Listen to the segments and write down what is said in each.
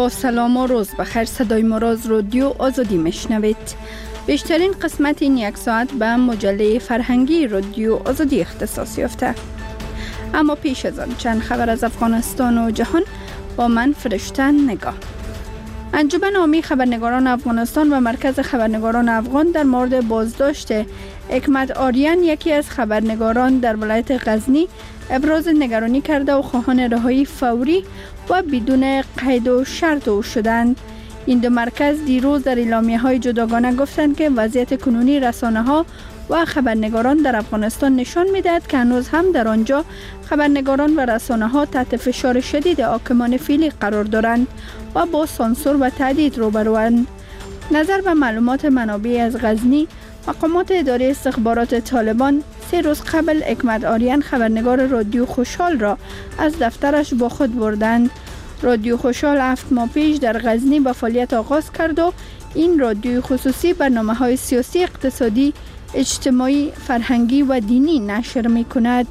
با سلام و روز بخیر. صدای ما را از رادیو آزادی میشنوید. بیشترین قسمت این یک ساعت به مجله فرهنگی رادیو آزادی اختصاص یافته. اما پیش از آن چند خبر از افغانستان و جهان با من فرشته نگاه. انجمن عامی خبرنگاران افغانستان و مرکز خبرنگاران افغان در مورد بازداشت حکمت آریان، یکی از خبرنگاران در ولایت غزنی، ابراز نگرانی کرده و خواهان رهایی فوری و بدون قید و شرط او شدند. این دو مرکز دیروز در اعلامیه‌های جداگانه گفتند که وضعیت کنونی رسانه‌ها و خبرنگاران در افغانستان نشان می‌دهد که هنوز هم در آنجا خبرنگاران و رسانه‌ها تحت فشار شدید حاکمان فعلی قرار دارند و با سانسور و تهدید روبروند. نظر به معلومات منابع از غزنی، مقامات اداره استخبارات طالبان 3 روز قبل حکمت آریان، خبرنگار رادیو خوشحال را از دفترش با خود بردند. رادیو خوشحال 7 ماه پیش در غزنی به فعالیت آغاز کرد و این رادیوی خصوصی برنامه‌های سیاسی، اقتصادی، اجتماعی، فرهنگی و دینی نشر می‌کند.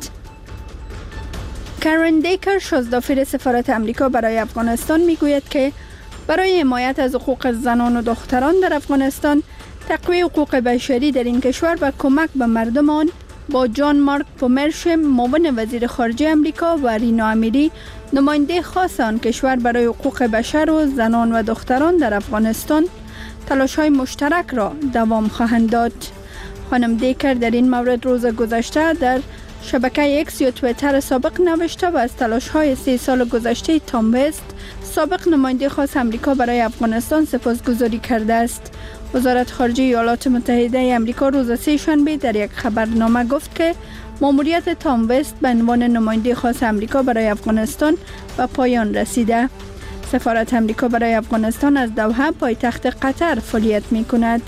کارن دیکر، شازدافیر سفارت امریکا برای افغانستان، میگوید که برای حمایت از حقوق زنان و دختران در افغانستان، تقویت حقوق بشری در این کشور و کمک به مردم آن، با جان مارک پومرشم، معاون وزیر خارجه امریکا، و رینا امیری، نماینده خاص آن کشور برای حقوق بشر و زنان و دختران در افغانستان، تلاش‌های مشترک را دوام خواهند داد. خانم دیکر در این مورد روز گذشته در شبکه اکس یا توییتر سابق نوشته و از تلاش‌های 3 سال گذشته تام وست، سابق نماینده خاص امریکا برای افغانستان، سپاسگزاری کرده است. وزارت خارجه ایالات متحده امریکا روز سه شنبه در یک خبرنامه گفت که ماموریت تام وست به عنوان نماینده خاص امریکا برای افغانستان به پایان رسیده. سفارت امریکا برای افغانستان از دوحه، پایتخت قطر، فعالیت می‌کند.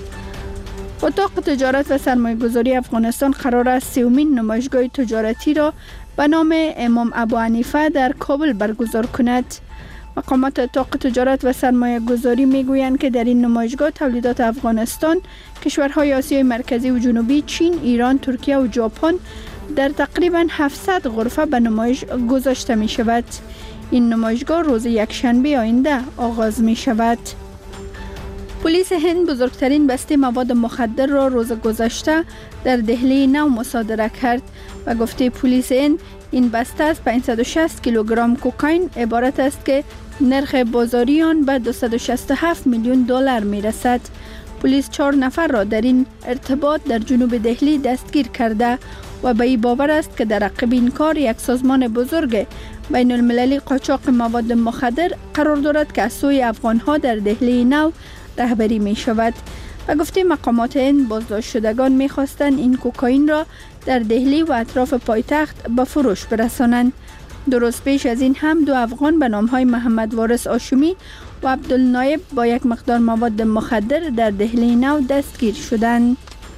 اتاق تجارت و سرمایه‌گذاری افغانستان قرار است 30مین نمایشگاه تجارتی را به نام امام ابو حنیفه در کابل برگزار کند. مقامات اتاق تجارت و سرمایه‌گذاری میگویند که در این نمایشگاه تولیدات افغانستان، کشورهای آسیای مرکزی و جنوبی، چین، ایران، ترکیه و ژاپن در تقریباً 700 غرفه به نمایش گذاشته می شود. این نمایشگاه روز یکشنبه آینده آغاز می شود. پلیس هند بزرگترین بسته مواد مخدر را روز گذشته در دهلی نو مصادره کرد. و گفته پلیس هند، این بسته از 560 کیلوگرم کوکائین عبارت است که نرخ بازاری آن به 267 میلیون دلار می رسد. پلیس 4 نفر را در این ارتباط در جنوب دهلی دستگیر کرده و به این باور است که در عقب این کار یک سازمان بزرگ بین المللی قاچاق مواد مخدر قرار دارد که از سوی افغانها در دهلی نو رهبری می شود. و گفته مقامات هند، بازداشت شدگان می خواستند این کوکائین را در دهلی و اطراف پایتخت به فروش برسانند. 2 روز پیش از این هم 2 افغان به نامهای محمد وارث آشومی و عبدالنایب با یک مقدار مواد مخدر در دهلی نو دستگیر شدند.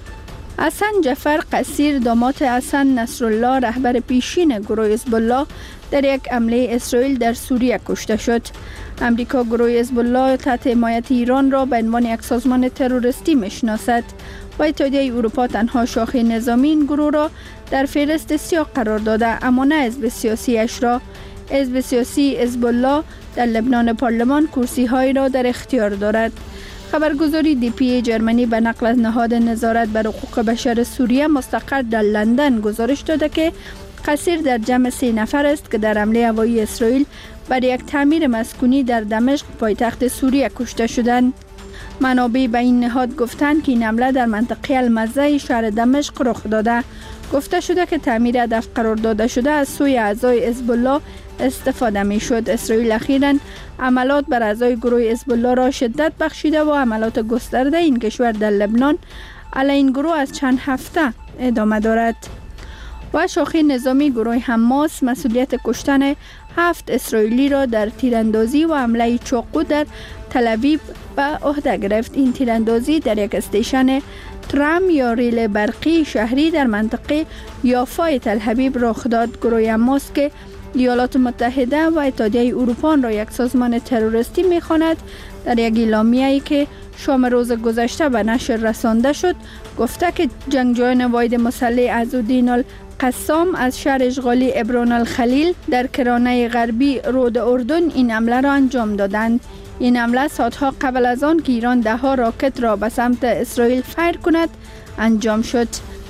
حسن جعفر قصیر، داماد حسن نصرالله، رهبر پیشین گروه حزب الله، در یک حمله اسرائیل در سوریه کشته شد. امریکا گروه حزب الله تحت حمایت ایران را به عنوان یک سازمان تروریستی میشناسد و اتحادیه اروپا تنها شاخه نظامی این گروه را در فهرست سیاه قرار داده، اما نه حزب سیاسی اش را. حزب سیاسی حزب الله در لبنان پارلمان کرسی هایی را در اختیار دارد. خبرگزاری دی پی ای جرمنی به نقل از نهاد نظارت بر حقوق بشر سوریه مستقر در لندن گزارش داده که قصیر در جمع 3 نفر است که در حمله هوایی اسرائیل بر یک تعمیر مسکونی در دمشق، پایتخت سوریه، کشته شدند. منابع به این نهاد گفتند که این حمله در منطقه المزه شهر دمشق رخ داده. گفته شده که تعمیر هدف قرار داده شده از سوی اعضای حزب الله استفاده می شد. اسرائیل اخیراً عملات بر اعضای گروه حزب الله را شدت بخشیده و عملات گسترده این کشور در لبنان علیه این گروه از چند هفته ادامه دارد. و شاخه نظامی گروه حماس مسئولیت کشتن 7 اسرائیلی را در تیراندازی و حمله چاقو در تل‌آویو به عهده گرفت. این تیراندازی در یک استیشن ترام یا ریل برقی شهری در منطقه یافای تل‌آویو رخ داد. گروه حماس که ایالات متحده و اتحادیه اروپا را یک سازمان تروریستی می‌خواند، در یک اعلامیه‌ای که شام روز گذشته به نشر رسانده شد گفته که جنگجویان واحد مسلح عزالدین قسام از شهر اشغالی عبران الخلیل در کرانه غربی رود اردن این حمله را انجام دادند. این حمله ساعتها قبل از آن که ایران 10 راکت را به سمت اسرائیل فیر کند انجام شد.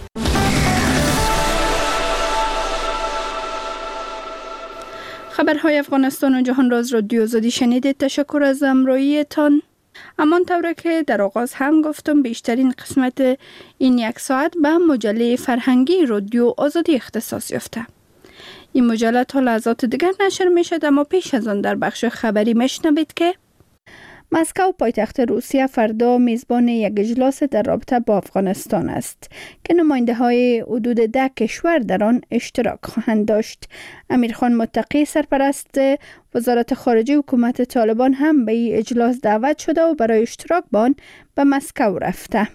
خبرهای افغانستان و جهان راز رادیو آزادی شنیدید. تشکر از همراهیتان. همان طوری که در آغاز هم گفتم بیشترین قسمت این یک ساعت به مجله فرهنگی رادیو آزادی اختصاص یافته. این مجله تا لحظات دیگر نشر می شد، اما پیش از آن در بخش خبری میشنوید که مسکو پایتخت روسیه فردا میزبان یک اجلاس در رابطه با افغانستان است که نماینده های حدود 10 کشور در آن اشتراک خواهند داشت. امیرخان متقی سرپرست وزارت خارجه حکومت طالبان هم به این اجلاس دعوت شده و برای اشتراک با آن به مسکو رفته.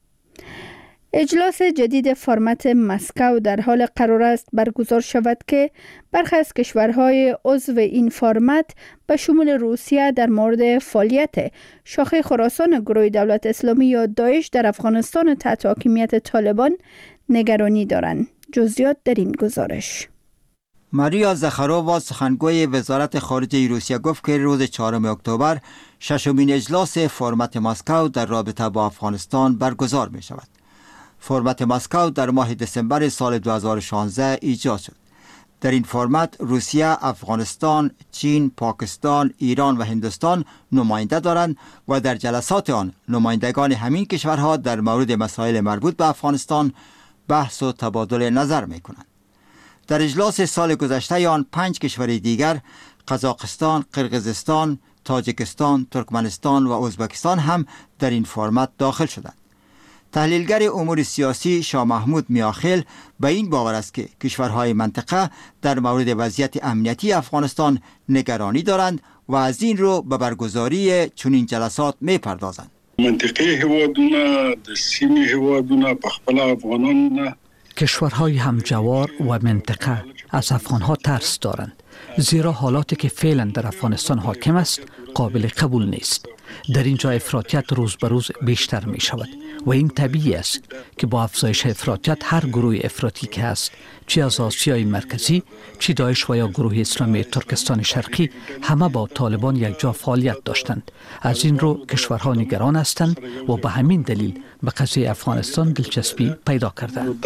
اجلاس جدید فرمت مسکو در حال قرار است برگزار شود که برخی از کشورهای عضو این فرمت به شمول روسیه در مورد فعالیت شاخه خراسان گروه دولت اسلامی یا داعش در افغانستان تحت حاکمیت طالبان نگرانی دارند. جزئیات در این گزارش. ماریا زخارووا سخنگوی وزارت خارجه روسیه گفت که روز 4 اکتبر ششمین اجلاس فرمت مسکو در رابطه با افغانستان برگزار می شود. فرمت مسکو در ماه دسامبر سال 2016 ایجاد شد. در این فرمت روسیه، افغانستان، چین، پاکستان، ایران و هندوستان نماینده دارند و در جلسات آن نمایندگان همین کشورها در مورد مسائل مربوط به افغانستان بحث و تبادل نظر می کنند. در اجلاس سال گذشته آن 5 کشور دیگر قزاقستان، قرقیزستان، تاجیکستان، ترکمنستان و ازبکستان هم در این فرمت داخل شدند. تحلیلگر امور سیاسی شاه محمود میاخیل به این باور است که کشورهای منطقه در مورد وضعیت امنیتی افغانستان نگرانی دارند و از این رو به برگزاری چنین جلسات میپردازند. منطقه هوادونه د سیمه هوادونه په خپل افغانان کشورهای همجوار و منطقه از افغانها ترس دارند، زیرا حالاتی که فعلا در افغانستان حاکم است قابل قبول نیست. در اینجا افراطیت روز به روز بیشتر می شود و این طبیعی است که با افزایش افراطیت هر گروه افراطی که است، چه از آسیای مرکزی، چه داعش و یا گروه اسلامی ترکستان شرقی، همه با طالبان یک جا فعالیت داشتند. از این رو کشورها نگران هستند و به همین دلیل به قضیه افغانستان دلچسپی پیدا کردند.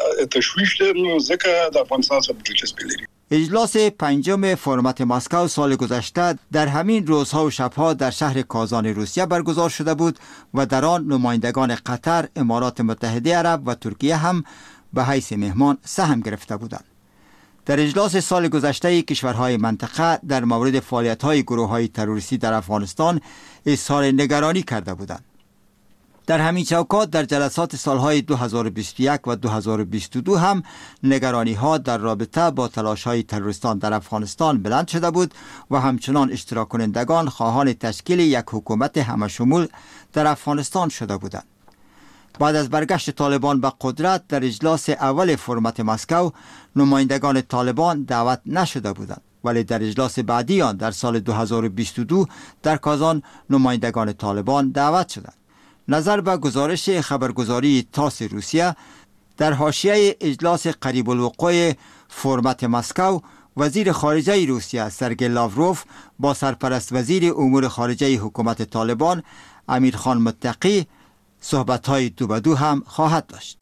اجلاس 5 فرمت مسکو سال گذشته در همین روزها و شبها در شهر کازان روسیه برگزار شده بود و در آن نمایندگان قطر، امارات متحده عرب و ترکیه هم به حیث مهمان سهم گرفته بودند. در اجلاس سال گذشته کشورهای منطقه در مورد فعالیت‌های گروه‌های تروریستی در افغانستان اظهار نگرانی کرده بودند. در همین چوکات در جلسات سالهای 2021 و 2022 هم نگرانی‌ها در رابطه با تلاش‌های تروریستان در افغانستان بلند شده بود و همچنان اشتراک کنندگان خواهان تشکیل یک حکومت همشمول در افغانستان شده بودند. بعد از برگشت طالبان به قدرت در اجلاس اول فرمت مسکو نمایندگان طالبان دعوت نشده بودند، ولی در اجلاس بعدی آن در سال 2022 در کازان نمایندگان طالبان دعوت شدند. نظر به گزارش خبرگزاری تاس روسیه، در حاشیه اجلاس قریب الوقوع فرمت مسکو، وزیر خارجه روسیه سرگئی لاوروف با سرپرست وزیر امور خارجه حکومت طالبان امیرخان متقی صحبت‌های 2 به 2 هم خواهد داشت.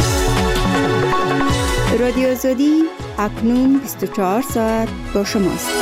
رادیو آزادی اکنون 24 ساعت با شماست.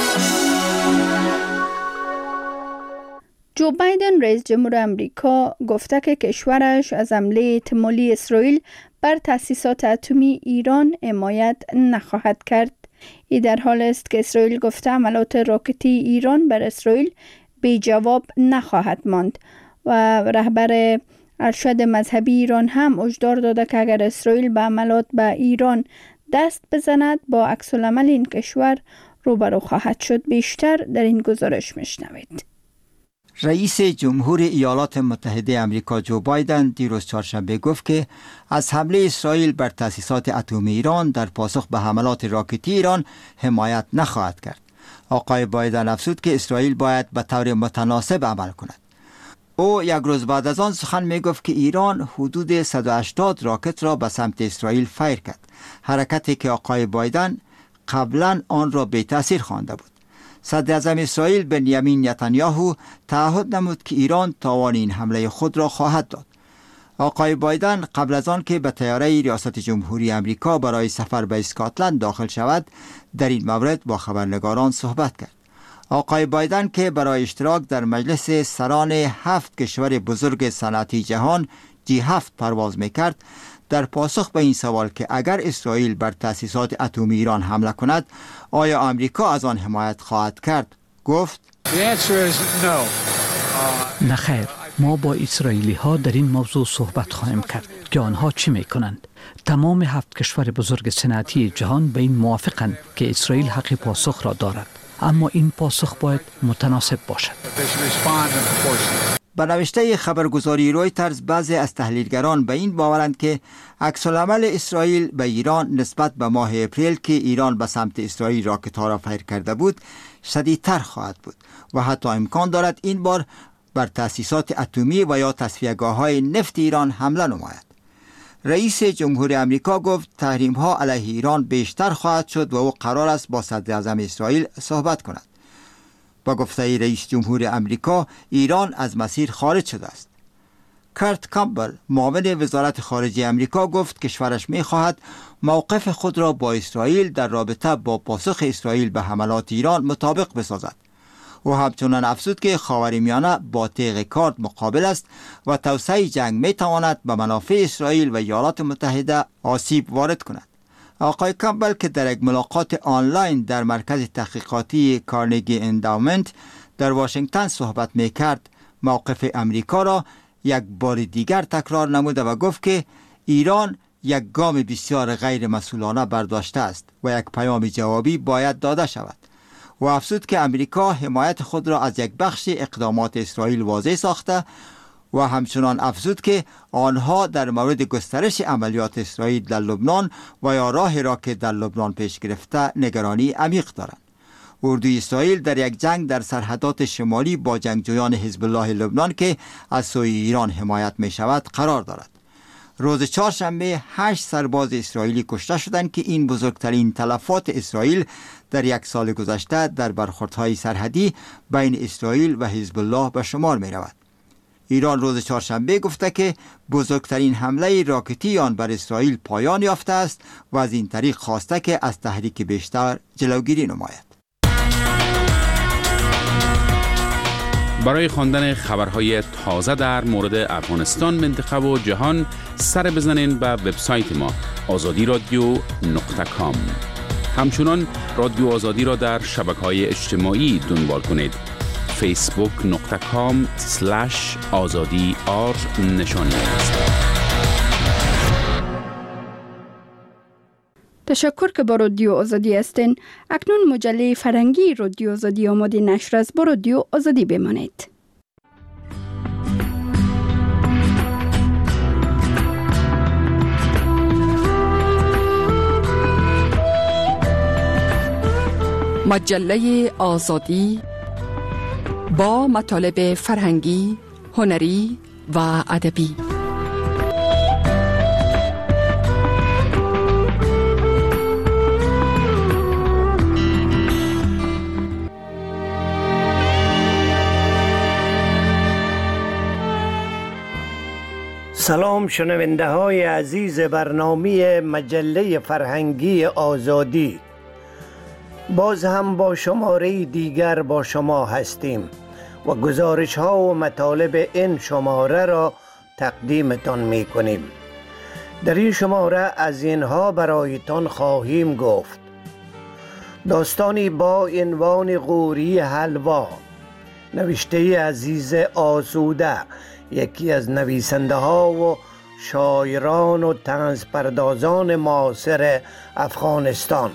جو بایدن رئیس جمهور امریکا گفته که کشورش از حمله احتمالی اسرائیل بر تأسیسات اتمی ایران حمایت نخواهد کرد. این در حال است که اسرائیل گفته حملات راکتی ایران بر اسرائیل بی جواب نخواهد ماند و رهبر ارشد مذهبی ایران هم هشدار داده که اگر اسرائیل به حملات به ایران دست بزند با عکس العمل این کشور روبرو خواهد شد. بیشتر در این گزارش میشنوید. رئیس جمهور ایالات متحده آمریکا جو بایدن دیروز چهارشنبه گفت که از حمله اسرائیل بر تأسیسات اتمی ایران در پاسخ به حملات راکتی ایران حمایت نخواهد کرد. آقای بایدن افزود که اسرائیل باید به طور متناسب عمل کند. او یک روز بعد از آن سخن می گفت که ایران حدود 180 راکت را به سمت اسرائیل فیر کرد، حرکتی که آقای بایدن قبلا آن را بی تأثیر خوانده بود. صدر اعظم اسرائیل بنیامین نتانیاهو تعهد نمود که ایران تاوان این حمله خود را خواهد داد. آقای بایدن قبل از آن که به طیاره ریاست جمهوری آمریکا برای سفر به اسکاتلند داخل شود، در این مورد با خبرنگاران صحبت کرد. آقای بایدن که برای اشتراک در مجلس سران 7 کشور بزرگ صنعتی جهان G7 پرواز میکرد، در پاسخ به این سوال که اگر اسرائیل بر تأسیسات اتمی ایران حمله کند آیا آمریکا از آن حمایت خواهد کرد، گفت نه خیر، ما با اسرائیلی ها در این موضوع صحبت خواهیم کرد که آنها چی میکنند. تمام 7 کشور بزرگ صنعتی جهان به این موافقند که اسرائیل حق پاسخ را دارد، اما این پاسخ باید متناسب باشد. به نوشته خبرگزاری رویترز بعضی از تحلیلگران به این باورند که عکس‌العمل اسرائیل به ایران نسبت به ماه اپریل که ایران به سمت اسرائیل راکت‌ها را فیر کرده بود شدیدتر خواهد بود و حتی امکان دارد این بار بر تأسیسات اتمی و یا تصفیه‌گاه‌های نفت ایران حمله نماید. رئیس جمهوری آمریکا گفت تحریم‌ها علیه ایران بیشتر خواهد شد و او قرار است با صدر اعظم اسرائیل صحبت کند. با گفته رئیس جمهور آمریکا ایران از مسیر خارج شده است. کرت کامبل معاون وزارت خارجه آمریکا گفت کشورش می‌خواهد موقف خود را با اسرائیل در رابطه با پاسخ اسرائیل به حملات ایران مطابق بسازد. او همچنان افزود که خاورمیانه با تیغ کارد مقابل است و توسعه جنگ می‌تواند به منافع اسرائیل و ایالات متحده آسیب وارد کند. آقای کامبل که در یک ملاقات آنلاین در مرکز تحقیقاتی کارنگی انداومنت در واشنگتن صحبت می‌کرد، موقف امریکا را یک بار دیگر تکرار نموده و گفت که ایران یک گام بسیار غیر مسئولانه برداشته است و یک پیام جوابی باید داده شود. و افزود که امریکا حمایت خود را از یک بخش اقدامات اسرائیل واضح ساخته و همچنان افزود که آنها در مورد گسترش عملیات اسرائیل در لبنان و یا راهی را که در لبنان پیش گرفته نگرانی عمیق دارند. اردوی اسرائیل در یک جنگ در سرحدات شمالی با جنگجویان حزب الله لبنان که از سوی ایران حمایت می شود قرار دارد. روز چهارشنبه 8 سرباز اسرائیلی کشته شدند که این بزرگترین تلفات اسرائیل در یک سال گذشته در برخوردهای سرحدی بین اسرائیل و حزب الله به شمار می رود. ایران روز چهارشنبه گفته که بزرگترین حمله راکتی آن بر اسرائیل پایان یافته است و از این طریق خواسته که از تحریک بیشتر جلوگیری نماید. برای خواندن خبرهای تازه در مورد افغانستان، منطقه و جهان سر بزنین به وبسایت ما azadiradio.com. همچنان رادیو آزادی را در شبکه‌های اجتماعی دنبال کنید. facebook.com/azadi_r نشانی است. تشکر که با رادیو آزادی هستین. اکنون مجله فرهنگی رادیو آزادی آماده نشر است. با رادیو آزادی بمانید. مجله آزادی با مطالب فرهنگی، هنری و ادبی. سلام شنونده های عزیز برنامه مجله فرهنگی آزادی. باز هم با شماره دیگر با شما هستیم و گزارش ها و مطالب این شماره را تقدیمتان می کنیم. در این شماره از اینها برایتان خواهیم گفت: داستانی با عنوان قوری حلوا، نوشته عزیز آسوده، یکی از نویسنده ها و شاعران و طنزپردازان معاصر افغانستان.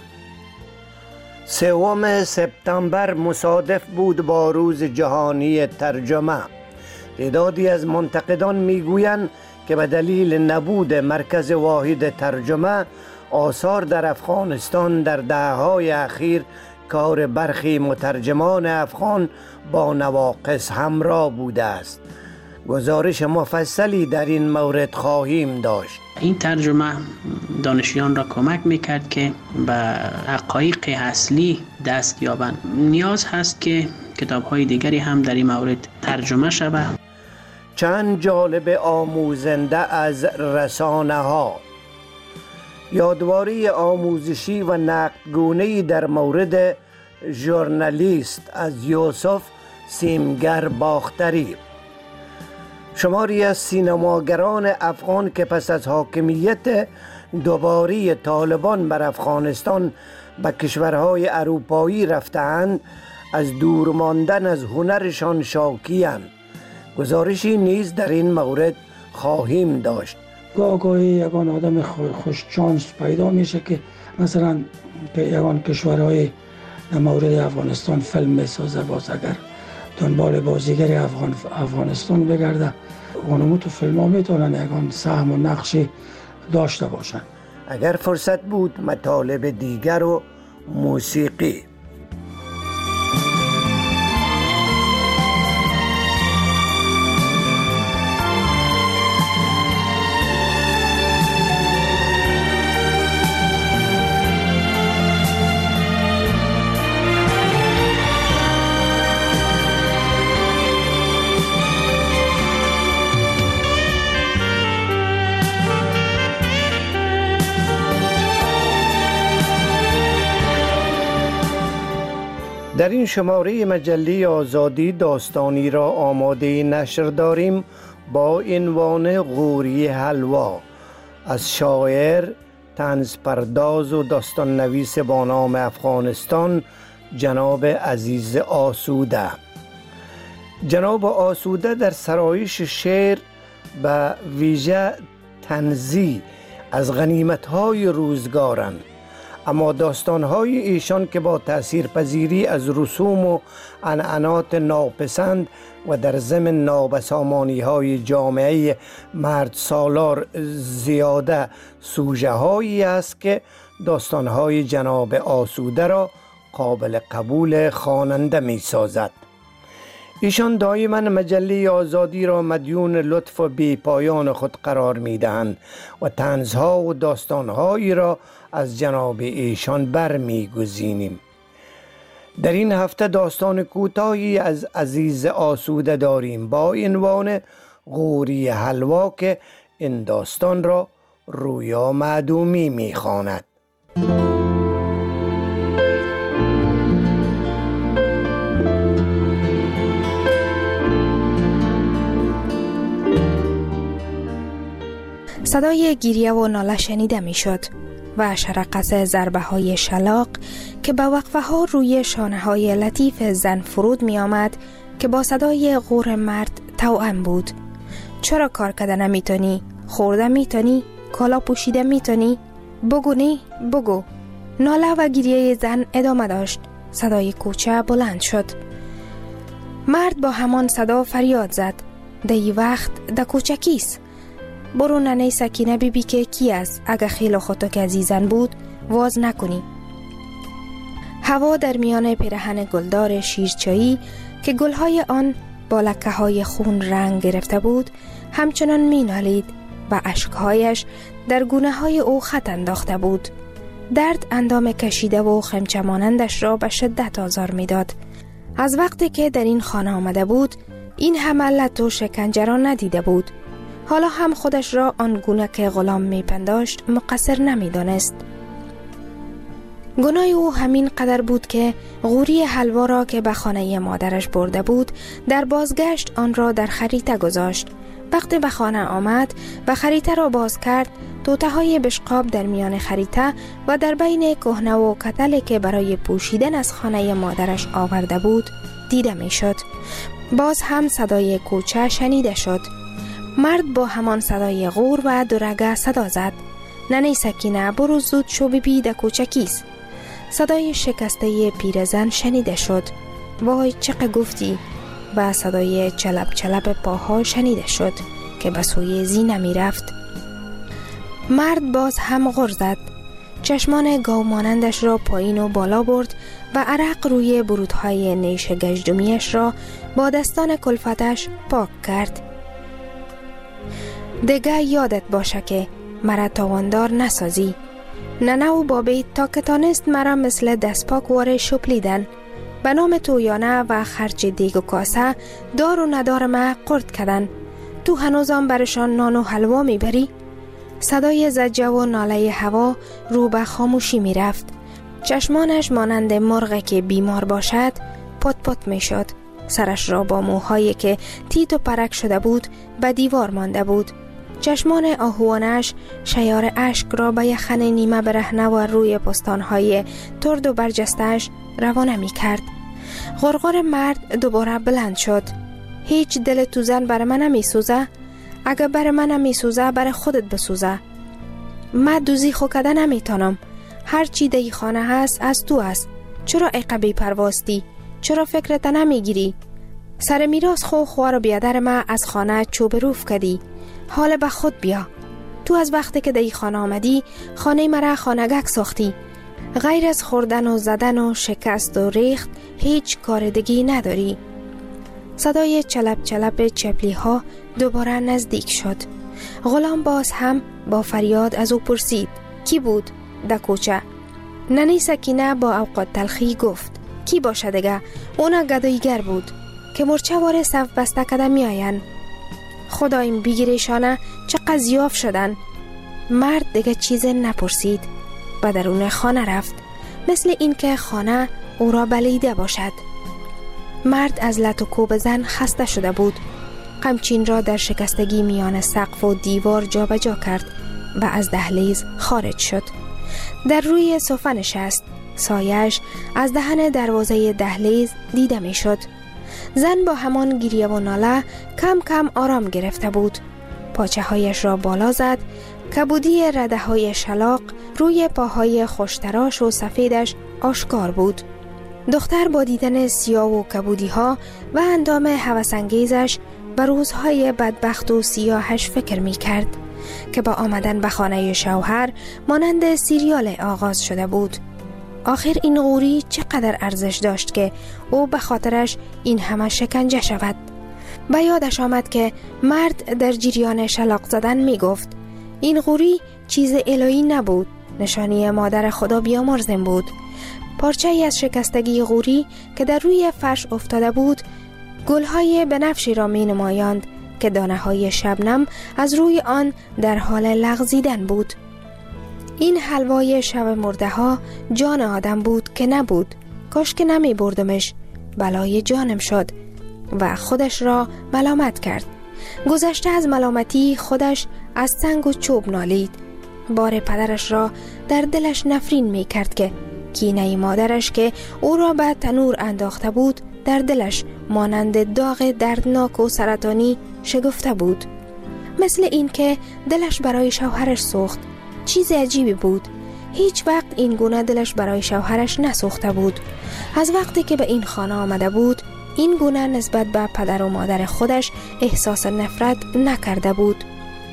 3 سپتامبر مصادف بود با روز جهانی ترجمه. تعدادی از منتقدان میگویند که به دلیل نبود مرکز واحد ترجمه، آثار در افغانستان در دهه‌های اخیر کار برخی مترجمان افغان با نواقص همراه بوده است. گزارش مفصلی در این مورد خواهیم داشت. این ترجمه دانشیان را کمک میکرد که به حقایق اصلی دست یابند. نیاز هست که کتاب‌های دیگری هم در این مورد ترجمه شود. چند جانب آموزنده از رسانه ها. یادواری آموزشی و نقدگونه‌ای در مورد ژورنالیست از یوسف سیمگر باختری. شماری از سینماگران افغان که پس از حاکمیت دوباره طالبان بر افغانستان به کشورهای اروپایی رفتند از دور ماندن از هنرشان شاکی‌اند. گزارشی نیز در این مورد خواهیم داشت. گاهی یگان آدم خوش چانس پیدا میشه که مثلا یگان کشورهای در مورد افغانستان فیلم میسازه، باز اگر دنبال بازیگر افغانستان بگرده اونمو تو فیلم ها میتونن یگان سهم و نقشی داشته باشن. اگر فرصت بود مطالب دیگر و موسیقی. در این شماره مجله آزادی داستانی را آماده نشر داریم با عنوان غوری حلوا از شاعر، طنز پرداز و داستان نویس با نام افغانستان جناب عزیز آسوده. جناب آسوده در سرایش شعر به ویژه طنزی از غنیمت‌های روزگارند، اما داستان‌های ایشان که با تأثیرپذیری از رسوم و عنعنات ناپسند و در ضمن نابسامانی‌های جامعه مرد سالار زیاده سوژه‌هایی است که داستان‌های جناب آسوده را قابل قبول خواننده می‌سازد. ایشان دائما مجله آزادی را مدیون لطف و بی پایان خود قرار می‌دهند و طنزها و داستان‌هایی را از جناب ایشان برمی‌گزینیم. در این هفته داستان کوتاهی از عزیز آسوده داریم با عنوان غوری حلوا که این داستان را رویا معدومی می‌خواند. صدای گریه و ناله شنیده می شد و شرقص ضربه های شلاق که به وقفه ها روی شانه های لطیف زن فرود می آمد که با صدای غور مرد توأم بود. چرا کار کرده نمیتونی؟ خورده میتونی؟ کالا پوشیده میتونی؟ بگو نی؟ بگو. ناله و گریه زن ادامه داشت. صدای کوچه بلند شد. مرد با همان صدا فریاد زد. دی وقت د کوچه کیست؟ برو ننه سکینه بی که کی است؟ اگه خیلی خودتو که عزیزن بود واز نکنی. هوا در میان پیرهن گلدار شیرچایی که گلهای آن با لکه های خون رنگ گرفته بود همچنان می نالید و اشکهایش در گونه های او خط انداخته بود. درد اندام کشیده و خمچه مانندش را به شدت آزار می داد. از وقتی که در این خانه آمده بود این همه لط و شکنجه را ندیده بود. حالا هم خودش را آنگونه که غلام می پنداشت مقصر نمی دانست. گناه او همین قدر بود که غوری حلوا را که به خانه مادرش برده بود در بازگشت آن را در خریطه گذاشت. وقتی به خانه آمد و خریطه را باز کرد توته های بشقاب در میان خریطه و در بین کهنه و کتلی که برای پوشیدن از خانه مادرش آورده بود دیده می شد. باز هم صدای کوچه شنیده شد. مرد با همان صدای غور و درگه صدا زد. ننه سکینه برو زود شو ببی د کوچه کیست؟ صدای شکسته پیرزن شنیده شد. وای چقه گفتی؟ و صدای چلب چلب پاها شنیده شد که به سوی زینه می رفت. مرد باز هم غر زد. چشمان گاومانندش را پایین و بالا برد و عرق روی برودهای نیش گژدمیش را با دستان کلفتش پاک کرد. دیگه یادت باشه که مرا تاواندار نسازی. ننه و بابی تا که تانست مرا مثل دستپاک واره شپلیدن. به نام تویانه و خرج دیگ و کاسه دار و ندار ما قرد کردن. تو هنوزم برشان نان و حلوا میبری؟ صدای زجه و ناله هوا رو به خاموشی می رفت. چشمانش مانند مرغی که بیمار باشد پت پت می شد. سرش را با موهایی که تیت و پرک شده بود به دیوار مانده بود. چشمان آهوانش شیار اشک را به یخن نیمه برهنه و روی پستانهای ترد و برجستش روانه می کرد. غرغر مرد دوباره بلند شد. هیچ دل تو زن بر من نمی سوزه؟ اگه بر من نمی سوزه بر خودت بسوزه. من دوزی خو کده نمی تانم. هر چی دی خانه هست از تو است. چرا عقبی پرواستی؟ چرا فکرت نمی گیری؟ سر میراث خو خوار و بیادر ما از خانه چوب روف کدی. حال به خود بیا. تو از وقتی که دی خانه آمدی خانه مرا خانگک ساختی. غیر از خوردن و زدن و شکست و ریخت هیچ کار دیگی نداری. صدای چلپ چلپ چپلی ها دوباره نزدیک شد. غلام باز هم با فریاد از او پرسید کی بود در کوچه؟ ننی سکینه با اوقات تلخی گفت کی باشه دیگه؟ اونا گداییگر بود که مرچه واره صف بسته کده می آین. خدایم بگیرشانه چقدر زیاف شدن. مرد دیگه چیز نپرسید. به درون خانه رفت مثل این که خانه او را بلیده باشد. مرد از لط و کوب زن خسته شده بود. قمچین را در شکستگی میان سقف و دیوار جا به جا کرد و از دهلیز خارج شد. در روی صفه نشست. سایش از دهن دروازه دهلیز دیده می شد. زن با همان گریه و ناله کم کم آرام گرفته بود. پاچه هایش را بالا زد. کبودی رده های شلاق روی پاهای خوشتراش و سفیدش آشکار بود. دختر با دیدن سیاه و کبودی ها و اندام هوس‌انگیزش به روزهای بدبخت و سیاهش فکر می کرد که با آمدن به خانه شوهر مانند سیریال آغاز شده بود. آخر این غوری چقدر ارزش داشت که او به خاطرش این همه شکنجه شود. به یادش آمد که مرد در جریان شلاق زدن می گفت این غوری چیز الهی نبود، نشانی مادر خدا بیامرزم بود. پارچه از شکستگی غوری که در روی فرش افتاده بود گلهای بنفشی را می نمایاند که دانه های شبنم از روی آن در حال لغزیدن بود. این حلوای شب مرده ها جان آدم بود که نبود. کاش که نمی بردمش، بلای جانم شد و خودش را ملامت کرد. گذشته از ملامتی خودش از سنگ و چوب نالید. بار پدرش را در دلش نفرین می کرد که کینه مادرش که او را به تنور انداخته بود در دلش مانند داغ دردناک و سرطانی شگفته بود. مثل این که دلش برای شوهرش سوخت. چیز عجیبی بود. هیچ وقت این گونه دلش برای شوهرش نسوخته بود. از وقتی که به این خانه آمده بود این گونه نسبت به پدر و مادر خودش احساس نفرت نکرده بود.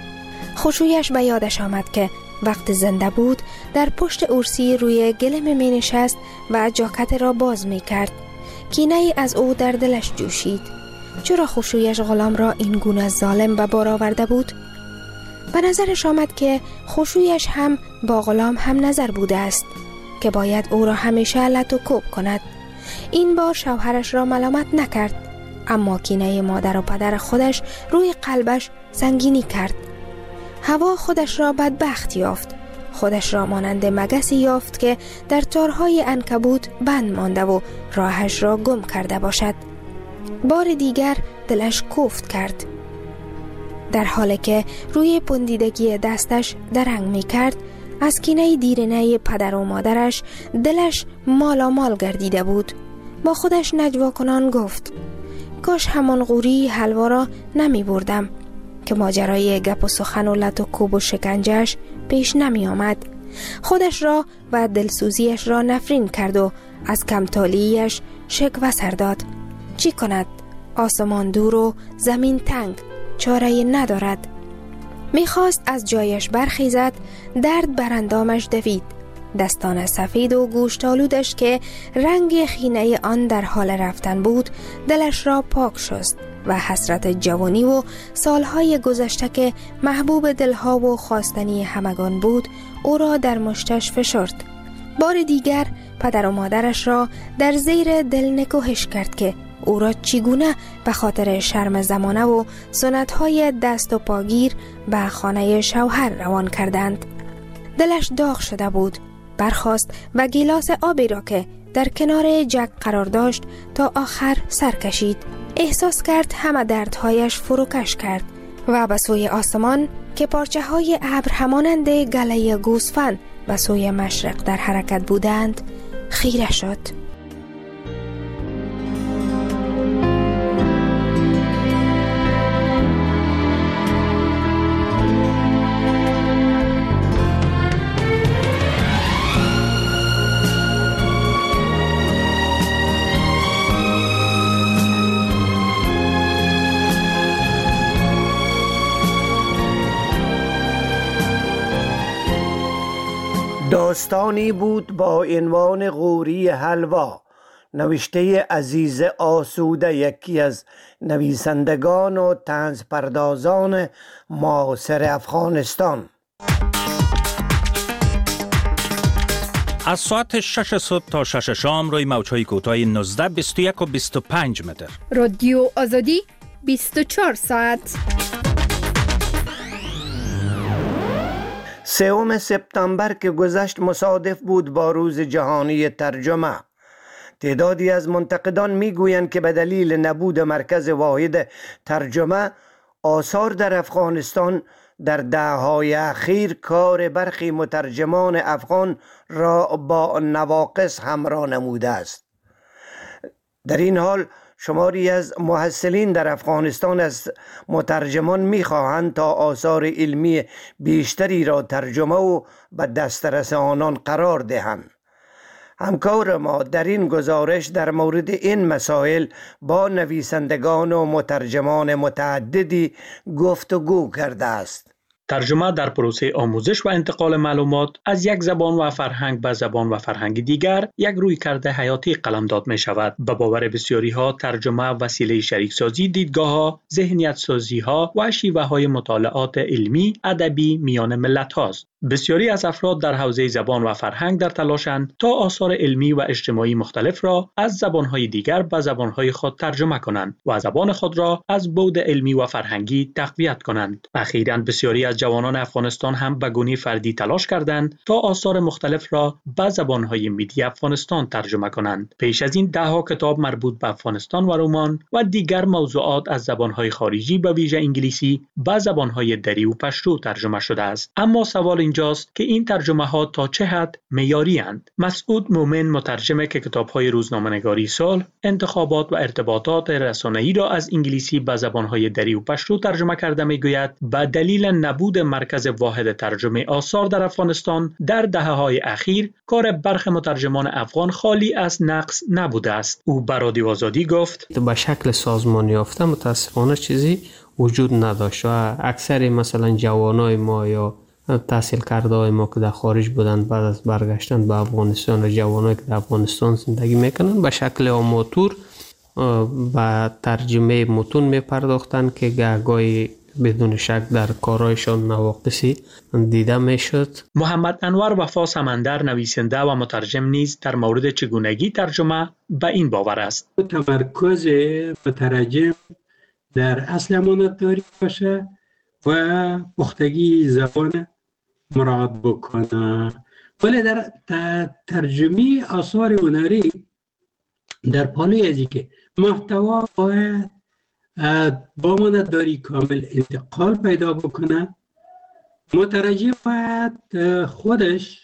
خوشویش به یادش آمد که وقت زنده بود در پشت ارسی روی گلم می نشست و جاکت را باز می کرد. کینه از او در دلش جوشید. چرا خوشویش غلام را این گونه ظالم به بار آورده بود؟ به نظرش آمد که خوشویش هم با غلام هم نظر بوده است که باید او را همیشه لط و کوب کند. این بار شوهرش را ملامت نکرد، اما کینه مادر و پدر خودش روی قلبش سنگینی کرد. هوا خودش را بدبخت یافت. خودش را مانند مگسی یافت که در تارهای عنکبوت بند مانده و راهش را گم کرده باشد. بار دیگر دلش کوفت کرد. در حالی که روی پندیدگی دستش درنگ می کرد، از کینه دیرینه پدر و مادرش دلش مالامال گردیده بود. با خودش نجوا کنان گفت کاش همان غوری حلوا را نمی بردم که ماجرای گپ و سخن و لط و کوب و شکنجهش پیش نمی آمد. خودش را و دلسوزیش را نفرین کرد و از کمتالیش شکوه سر داد. چی کند؟ آسمان دور و زمین تنگ، چاره ندارد. میخواست از جایش برخیزد، درد بر اندامش دوید. دستان سفید و گوشتالودش که رنگ خینه آن در حال رفتن بود دلش را پاک شست. و حسرت جوانی و سالهای گذشته که محبوب دلها و خواستنی همگان بود او را در مشتش فشرد. بار دیگر پدر و مادرش را در زیر دل نکوهش کرد که او را چگونه به خاطر شرم زمانه و سنت‌های دست و پاگیر به خانه شوهر روان کردند. دلش داغ شده بود. برخاست و گیلاس آبی را که در کنار جک قرار داشت تا آخر سر کشید. احساس کرد همه دردهایش فروکش کرد و به سوی آسمان که پارچه های ابر همانند گله گوسفند به سوی مشرق در حرکت بودند خیره شد. داستانی بود با عنوان غوری حلوا، نوشته عزیز آسوده، یکی از نویسندگان و طنز پردازان معاصر افغانستان. از ساعت 6 صبح تا 6 شام روی موج‌های کوتاه 19، 21 و 25 متر. رادیو آزادی 24 ساعت. 3 سپتامبر که گذشت مصادف بود با روز جهانی ترجمه. تعدادی از منتقدان میگویند که به دلیل نبود مرکز واحد ترجمه، آثار در افغانستان در دهه‌های اخیر کار برخی مترجمان افغان را با نواقص همراه نموده است. در این حال شماری از محصلین در افغانستان از مترجمان می‌خواهند تا آثار علمی بیشتری را ترجمه و به دسترس آنان قرار دهند. همکار ما در این گزارش در مورد این مسائل با نویسندگان و مترجمان متعددی گفتگو کرده است. ترجمه در پروسه آموزش و انتقال معلومات از یک زبان و فرهنگ به زبان و فرهنگ دیگر یک رویکرد حیاتی قلمداد می شود. به باور بسیاری ها ترجمه وسیله شریکسازی دیدگاه ها، ذهنیت سازی ها و شیوه های مطالعات علمی ادبی میان ملت هاست. بسیاری از افراد در حوزه زبان و فرهنگ در تلاشند تا آثار علمی و اجتماعی مختلف را از زبانهای دیگر به زبانهای خود ترجمه کنند و زبان خود را از بعد علمی و فرهنگی تقویت کنند. اخیراً بسیاری از جوانان افغانستان هم به گونه فردی تلاش کردند تا آثار مختلف را به زبانهای میدی افغانستان ترجمه کنند. پیش از این دهها کتاب مربوط به افغانستان و رمان و دیگر موضوعات از زبانهای خارجی به ویژه انگلیسی به زبانهای دری و پشتو ترجمه شده است. اما سوال اینجاست که این ترجمه ها تا چه حد معیاری اند؟ مسعود مومن، مترجم که کتاب‌های روزنامه‌نگاری صلح، انتخابات و ارتباطات رسانه‌ای را از انگلیسی به زبان‌های دری و پشتو ترجمه کرده، می‌گوید به دلیل نبود مرکز واحد ترجمه آثار در افغانستان در دهه‌های اخیر کار برخی مترجمان افغان خالی از نقص نبوده است. او به رادیو آزادی گفت: به شکل سازمانی یافته متاسفانه چیزی وجود نداشت و اکثر مثلا جوانای ما یا تحصیل کرده های ما که در خارج بودند بعد از برگشتن به افغانستان و جوانایی که در افغانستان زندگی میکنن به شکل آماتور و ترجمه متون میپرداختند که گاهی بدون شک در کارایشان نواقصی دیده میشد. محمد انور وفا سمندر، نویسنده و مترجم نیز در مورد چگونگی ترجمه به این باور است: تمرکز مترجم در اصل امانتداری باشه و پختگی زبان مراعات بکنه، ولی در ترجمه آثار هنری در پالوی ازی که محتوا باید با امانتداری کامل انتقال پیدا بکنه. مترجم باید خودش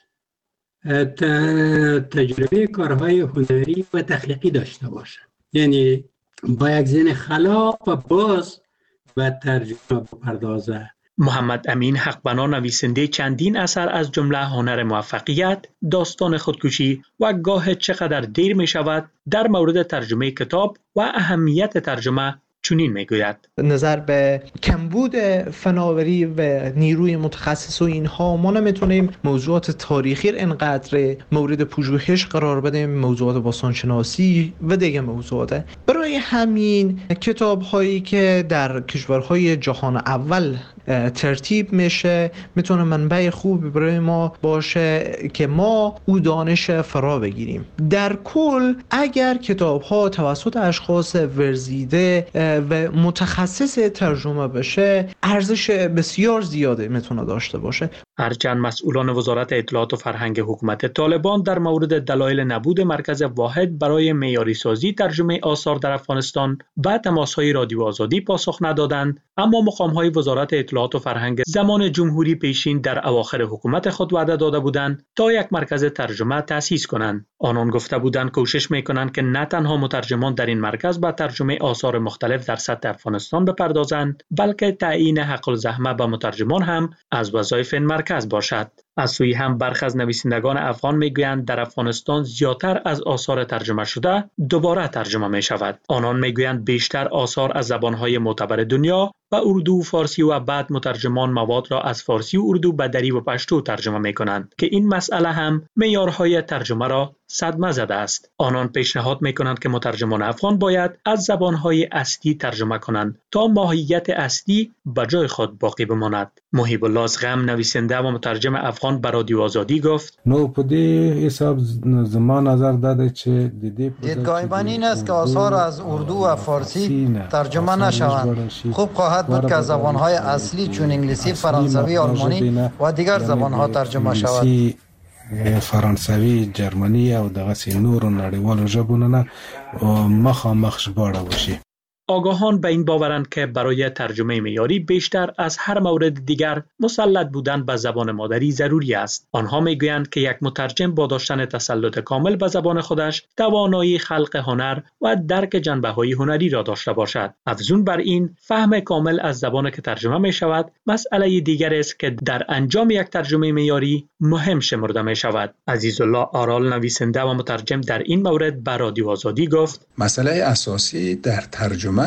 تجربه کارهای هنری و تخلیقی داشته باشه، یعنی با یک ذهن خلاق و باز و ترجمه بپردازه. محمد امین حقبنا، نویسنده چندین اثر از جمله هنر موفقیت، داستان خودکشی و گاه چقدر دیر می شود، در مورد ترجمه کتاب و اهمیت ترجمه چنین میگوید: نظر به کمبود فناوری و نیروی متخصص و اینها ما نمیتونیم موضوعات تاریخی اینقدر مورد پژوهش قرار بدیم، موضوعات باستانشناسی و دیگه موضوعات. برای همین کتاب هایی که در کشورهای جهان اول ترتیب میشه میتونه منبع خوبی برای ما باشه که ما او دانش فرا بگیریم. در کل اگر کتاب ها توسط اشخاص ورزیده و متخصص ترجمه بشه ارزش بسیار زیاده میتونه داشته باشه. هرچند مسئولان وزارت اطلاعات و فرهنگ حکومت طالبان در مورد دلایل نبود مرکز واحد برای معیاری سازی ترجمه آثار در افغانستان به تماس‌های رادیو آزادی پاسخ ندادند، اما مقام‌های وزارت اطلاعات و فرهنگ زمان جمهوری پیشین در اواخر حکومت خود وعده داده بودند تا یک مرکز ترجمه تأسیس کنند. آنان گفته بودند کوشش می‌کنند که نه تنها مترجمان در این مرکز به ترجمه آثار مختلف در سطح افغانستان بپردازند، بلکه تعیین حق الزحمه به مترجمان هم از وظایف این مرکز باشد. از سوی هم برخی از نویسندگان افغان میگویند در افغانستان زیادتر از آثار ترجمه شده دوباره ترجمه می شود. آنان میگویند بیشتر آثار از زبانهای معتبر دنیا و اردو و فارسی و بعد مترجمان مواد را از فارسی و اردو به دری و پشتو ترجمه می کنند که این مسئله هم معیارهای ترجمه را صدمه زده است. آنان پیشنهاد می کنند که مترجمان افغان باید از زبانهای اصلی ترجمه کنند تا ماهیت اصلی به جای خود باقی بماند. محیب الله ازغم نویسنده و مترجم افغان به رادیو آزادی گفت: نو په دې حساب زما نظر داده چې دیدگاه من این است که آثار از اردو و فارسی ترجمه نشوند. خوب خواهد بود که از زبانهای اصلی چون انگلیسی، فرانسوی، آلمانی و دیگر زبانها ترجمه شود. فرانسوی، جرمنی او دغه نورو نړیوالو ژبونو نه مخامخ ژباړه وشي. آگاهان به این باورند که برای ترجمه معیاری بیشتر از هر مورد دیگر مسلط بودن به زبان مادری ضروری است. آنها میگویند که یک مترجم با داشتن تسلط کامل به زبان خودش توانایی خلق هنر و درک جنبه‌های هنری را داشته باشد. افزون بر این، فهم کامل از زبان که ترجمه می شود مسئله دیگر است که در انجام یک ترجمه معیاری مهم شمرده می شود. عزیزالله آرال نویسنده و مترجم در این مورد به رادیو آزادی گفت: مسئله اساسی در ترجمه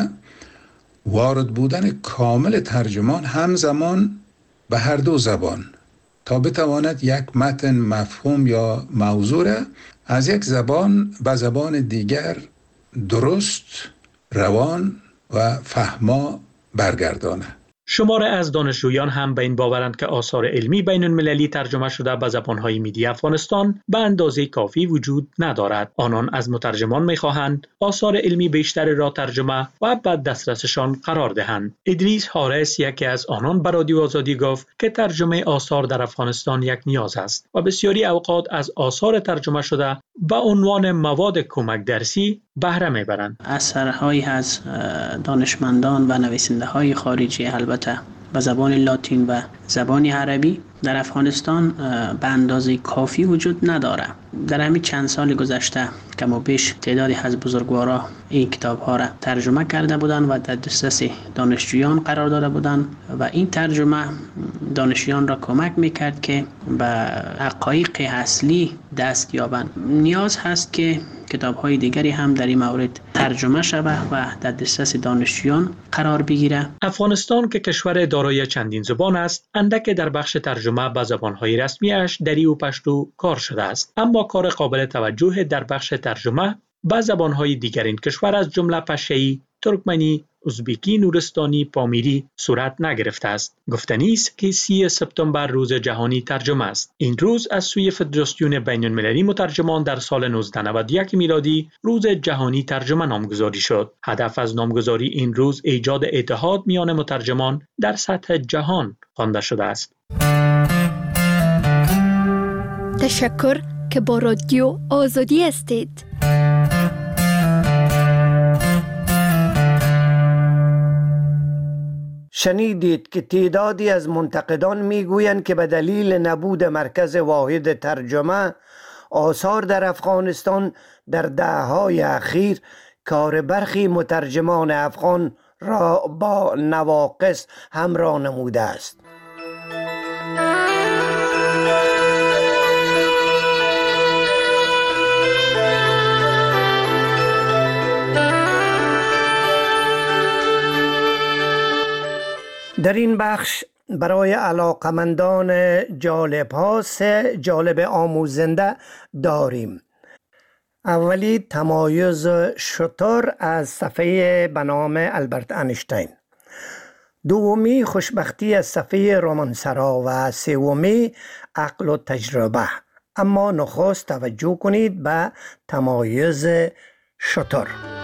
وارد بودن کامل ترجمان همزمان به هر دو زبان تا بتواند یک متن مفهوم یا موضوع را از یک زبان به زبان دیگر درست، روان و فهما برگرداند. شماره از دانشجویان هم به این باورند که آثار علمی بین المللی ترجمه شده به زبانهای میدی افغانستان به اندازه کافی وجود ندارد. آنان از مترجمان می‌خواهند آثار علمی بیشتر را ترجمه و به دسترسشان قرار دهند. ادریس حارس یکی از آنان به رادیو آزادی گفت که ترجمه آثار در افغانستان یک نیاز است و بسیاری اوقات از آثار ترجمه شده به عنوان مواد کمک درسی بهره میبرند. اثرهایی از دانشمندان و نویسنده‌های خارجی البته به زبان لاتین و زبان عربی در افغانستان به اندازه کافی وجود نداره. در همین چند سال گذشته کم و بیش تعدادی از بزرگوارا این کتاب‌ها را ترجمه کرده بودند و در دسترس دانشجویان قرار داده بودند و این ترجمه دانشجویان را کمک میکرد که به حقایق اصلی دست یابند. نیاز هست که کتاب‌های دیگری هم در این مورد ترجمه شود و در دسترس دانشجویان قرار بگیرد. افغانستان که کشور دارای چندین زبان است، اندک در بخش ترجمه به زبان‌های رسمیش دری و پشتو کار شده است، اما کار قابل توجه در بخش ترجمه به زبان‌های دیگر این کشور از جمله پشتویی، ترکمنی، ازبکی، نورستانی، پامیری صورت نگرفته است. گفتنی است که 30 سپتامبر روز جهانی ترجمه است. این روز از سوی فدراسیون بین المللی مترجمان در سال 1991 میلادی روز جهانی ترجمه نامگذاری شد. هدف از نامگذاری این روز ایجاد اتحاد میان مترجمان در سطح جهان خوانده شده است. تشکر که با رادیو آزادی هستید. شنیدید که تعدادی از منتقدان میگویند که به دلیل نبود مرکز واحد ترجمه آثار در افغانستان در دهه‌های اخیر کار برخی مترجمان افغان را با نواقص همراه نموده است. در این بخش برای علاقمندان جالب آموزنده داریم. اولی تمایز شتر از صفحه به نام البرت انیشتین، دومی خوشبختی از صفحه رومانسرا و سومی عقل و تجربه. اما نخست توجه کنید به تمایز شتر.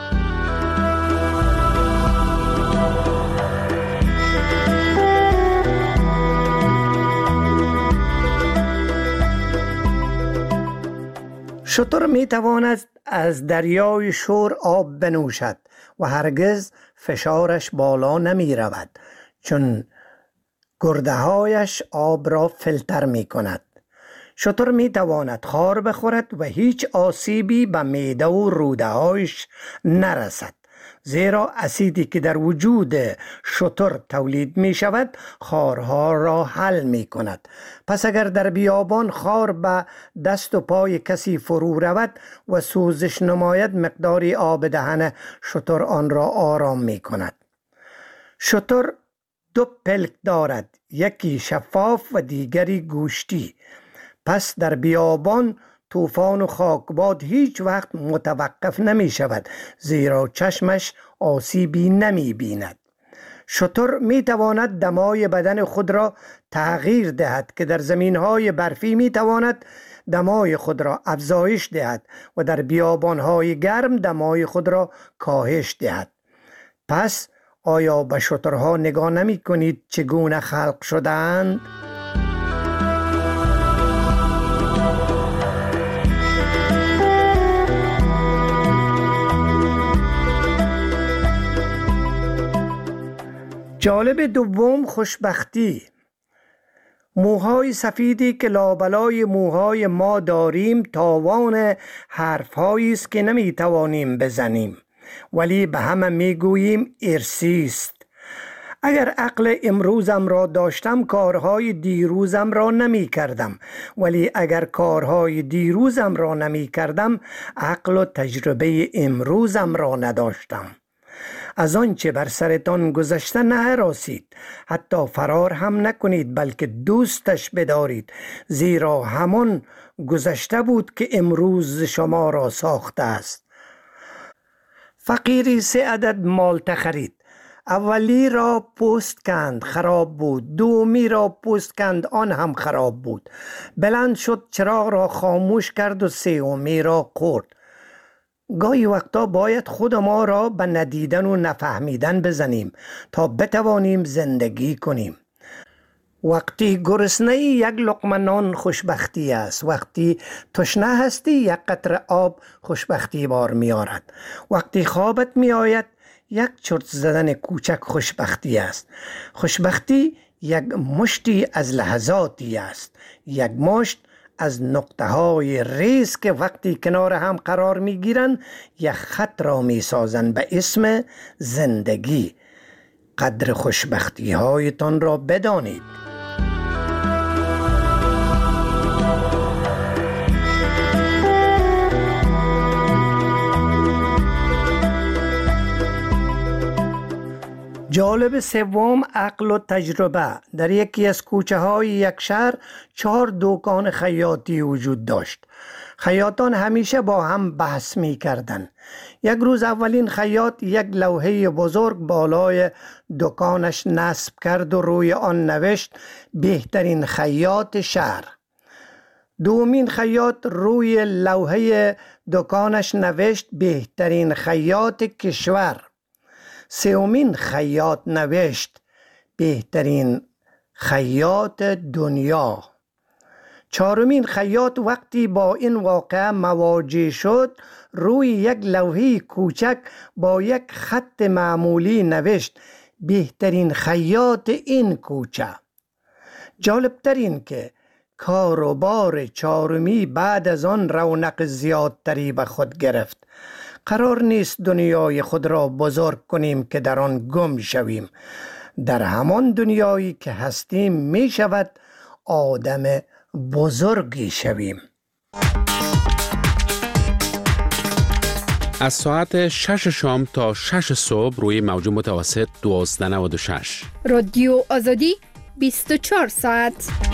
شتر می تواند از دریای شور آب بنوشد و هرگز فشارش بالا نمی رود، چون گرده هایش آب را فیلتر می کند. شتر می تواند خار بخورد و هیچ آسیبی به معده و روده هایش نرسد، زیرا اسیدی که در وجود شتر تولید می شود خارها را حل می کند. پس اگر در بیابان خار به دست و پای کسی فرو رود و سوزش نماید، مقداری آب دهن شتر آن را آرام می کند. شتر دو پلک دارد، یکی شفاف و دیگری گوشتی. پس در بیابان طوفان و خاکباد هیچ وقت متوقف نمی شود، زیرا چشمش آسیبی نمی بیند. شتر می تواند دمای بدن خود را تغییر دهد که در زمینهای برفی می تواند دمای خود را افزایش دهد و در بیابانهای گرم دمای خود را کاهش دهد. پس آیا به شترها نگاه نمی کنید چگونه خلق شدند؟ جالب دوم خوشبختی. موهای سفیدی که لابلای موهای ما داریم تاوان حرفهایی است که نمی توانیم بزنیم، ولی به همه می گوییم ارثی است. اگر عقل امروزم را داشتم کارهای دیروزم را نمی کردم، ولی اگر کارهای دیروزم را نمی کردم عقل و تجربه امروزم را نداشتم. از آنچه بر سرتان گذشته نهراسید، حتی فرار هم نکنید، بلکه دوستش بدارید، زیرا همان گذشته بود که امروز شما را ساخته است. فقیری 3 عدد مالته خرید. اولی را پوست کند، خراب بود. دومی را پوست کند، آن هم خراب بود. بلند شد، چراغ را خاموش کرد و سومی را خورد. گاهی وقتا باید خود ما را به ندیدن و نفهمیدن بزنیم تا بتوانیم زندگی کنیم. وقتی گرسنه‌ای یک لقمه نان خوشبختی است. وقتی تشنه هستی یک قطره آب خوشبختی بار می آرد. وقتی خوابت می آید یک چرت زدن کوچک خوشبختی است. خوشبختی یک مشتی از لحظاتی است، یک مشت از نقطه های ریز که وقتی کنار هم قرار می گیرند یک خط را می سازند به اسم زندگی. قدر خوشبختی هایتان را بدانید. جالب سوم عقل و تجربه. در یکی از کوچه های یک شهر 4 دکان خیاطی وجود داشت. خیاطان همیشه با هم بحث می کردن. یک روز اولین خیاط یک لوحه بزرگ بالای دکانش نصب کرد و روی آن نوشت بهترین خیاط شهر. دومین خیاط روی لوحه دکانش نوشت بهترین خیاط کشور. سومین خیاط نوشت بهترین خیاط دنیا. چهارمین خیاط وقتی با این واقعه مواجه شد روی یک لوحه کوچک با یک خط معمولی نوشت بهترین خیاط این کوچه. جالبتر این که کاروبار چهارمی بعد از آن رونق زیادتری به خود گرفت. قرار نیست دنیای خود را بزرگ کنیم که در آن گم شویم. در همان دنیایی که هستیم می شود آدم بزرگی شویم. از ساعت 6 شام تا 6 صبح روی موج متوسط 1296. رادیو آزادی 24 ساعت.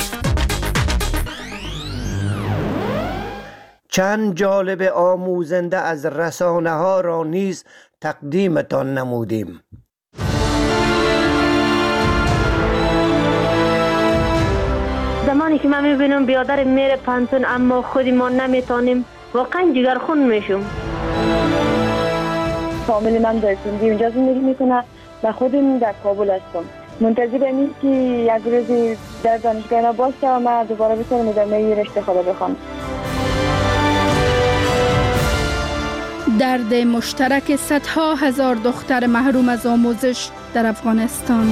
چند جالب آموزنده از رسانه ها را نیز تقدیمتان نمودیم. زمانی که من میبینم بیادر میره پانتون اما خودی ما نمیتونیم، واقعا جگرخون میشم. فامیلی من در سندی اونجا زندگی میکنه و خودم در کابل هستم. منتظر اینم که یک روزی در دانشگاه باشه و من دوباره بتونم ادامه رشته خود بخوام. درد مشترک صدها هزار دختر محروم از آموزش در افغانستان.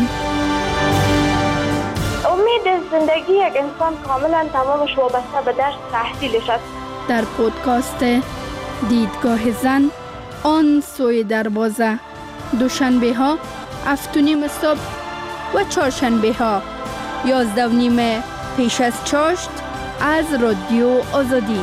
امید زندگی یک انسان کاملا تمامش وابسته به درس تحصیلش است. در پودکاست دیدگاه زن آن سوی دروازه، دوشنبه ها 7:30 صبح و چهارشنبه ها 11:30 پیش از چاشت از رادیو آزادی.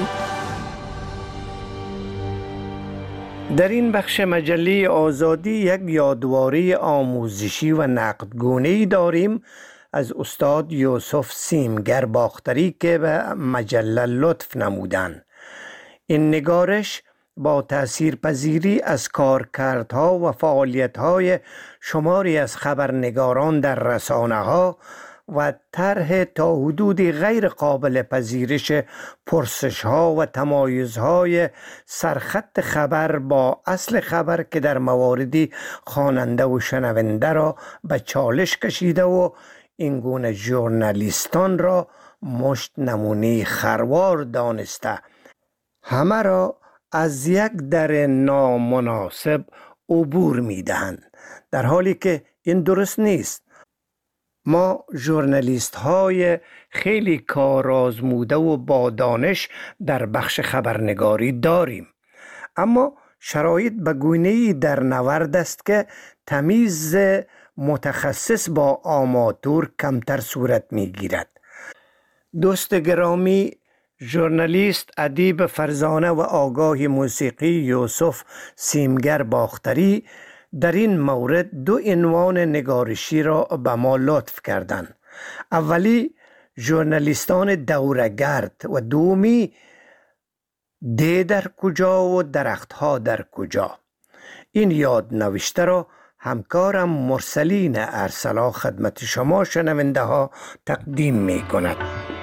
در این بخش مجله آزادی یک یادواری آموزشی و نقدگونه‌ای داریم از استاد یوسف سیمگر باختری که به مجله لطف نمودند. این نگارش با تأثیرپذیری از کارکردها و فعالیت‌های شماری از خبرنگاران در رسانه‌ها و طرح تا حدودی غیر قابل پذیرش پرسش‌ها و تمایزهای سرخط خبر با اصل خبر که در مواردی خواننده و شنونده را به چالش کشیده و این گونه ژورنالیستان را مشت نمونه خروار دانسته همه را از یک در نامناسب عبور می‌دهند، در حالی که این درست نیست. ما ژورنالیست های خیلی کارآزموده و با دانش در بخش خبرنگاری داریم، اما شرایط به گونه‌ای در نورد است که تمیز متخصص با آماتور کمتر صورت می‌گیرد. دوست گرامی، ژورنالیست، ادیب فرزانه و آگاه موسیقی یوسف سیمگر باختری در این مورد دو عنوان نگارشی را به ما لطف کردند. اولی ژورنالیستان دوره‌گرد و دومی ده در کجا و درختها در کجا. این یاد نوشته را همکارم مرسلین ارسلا خدمت شما شنونده ها تقدیم می کند.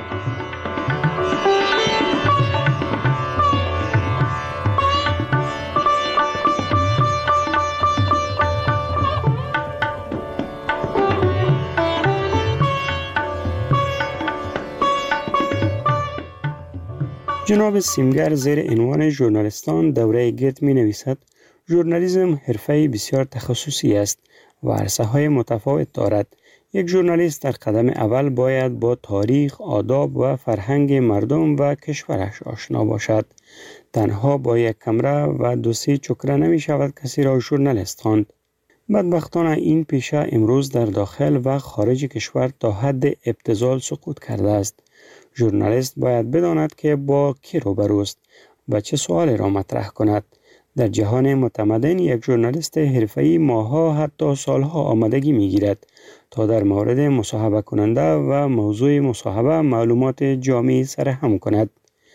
جناب سیمگر زیر عنوان ژورنالیستان دوره گرد می نویسد: ژورنالیسم حرفه‌ای بسیار تخصصی است و عرصه‌های متفاوت دارد. یک ژورنالیست در قدم اول باید با تاریخ، آداب و فرهنگ مردم و کشورش آشنا باشد. تنها با یک کمره و دو سه چکره نمی شود کسی را ژورنالیست خواند. بدبختانه این پیشه امروز در داخل و خارج کشور تا حد ابتذال سقوط کرده است. ژورنالیست باید بداند که با کی روبروست و چه سوالی را مطرح کند. در جهان متمدن یک ژورنالیست حرفه‌ای ماه‌ها حتی سالها آمادگی می‌گیرد تا در مورد مصاحبه کننده و موضوع مصاحبه معلومات جامعی سرهم کند.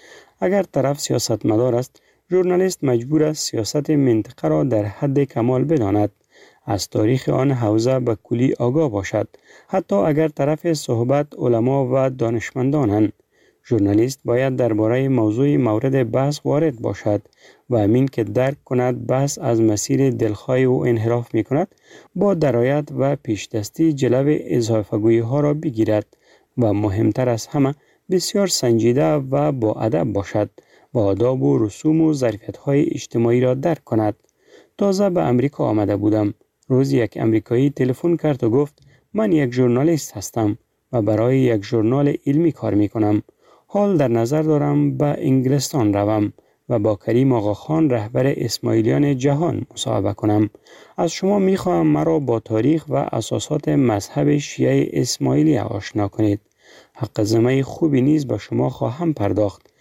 اگر طرف سیاستمدار است، ژورنالیست مجبور است سیاست منطقه را در حد کمال بداند، از تاریخ آن حوزه به کلی آگاه باشد، حتی اگر طرف صحبت علما و دانشمندانند. ژورنالیست باید درباره موضوع مورد بحث وارد باشد و همین که درک کند بحث از مسیر دلخواه و انحراف می کند، با درایت و پیشدستی جلو اضافه‌گویی ها را بگیرد و مهمتر از همه بسیار سنجیده و با ادب باشد و آداب و رسوم و ظرفیت‌های اجتماعی را درک کند. تازه به امریکا آمده بودم. روز یک امریکایی تلفن کرد و گفت: من یک ژورنالیست هستم و برای یک ژورنال علمی کار می کنم. حال در نظر دارم به انگلستان روم و با کریم آقاخان رهبر اسماعیلیان جهان مصاحبه کنم. از شما می خواهم مرا با تاریخ و اساسات مذهب شیعه اسماعیلی آشنا کنید. حق زمه خوبی نیز به شما خواهم پرداخت.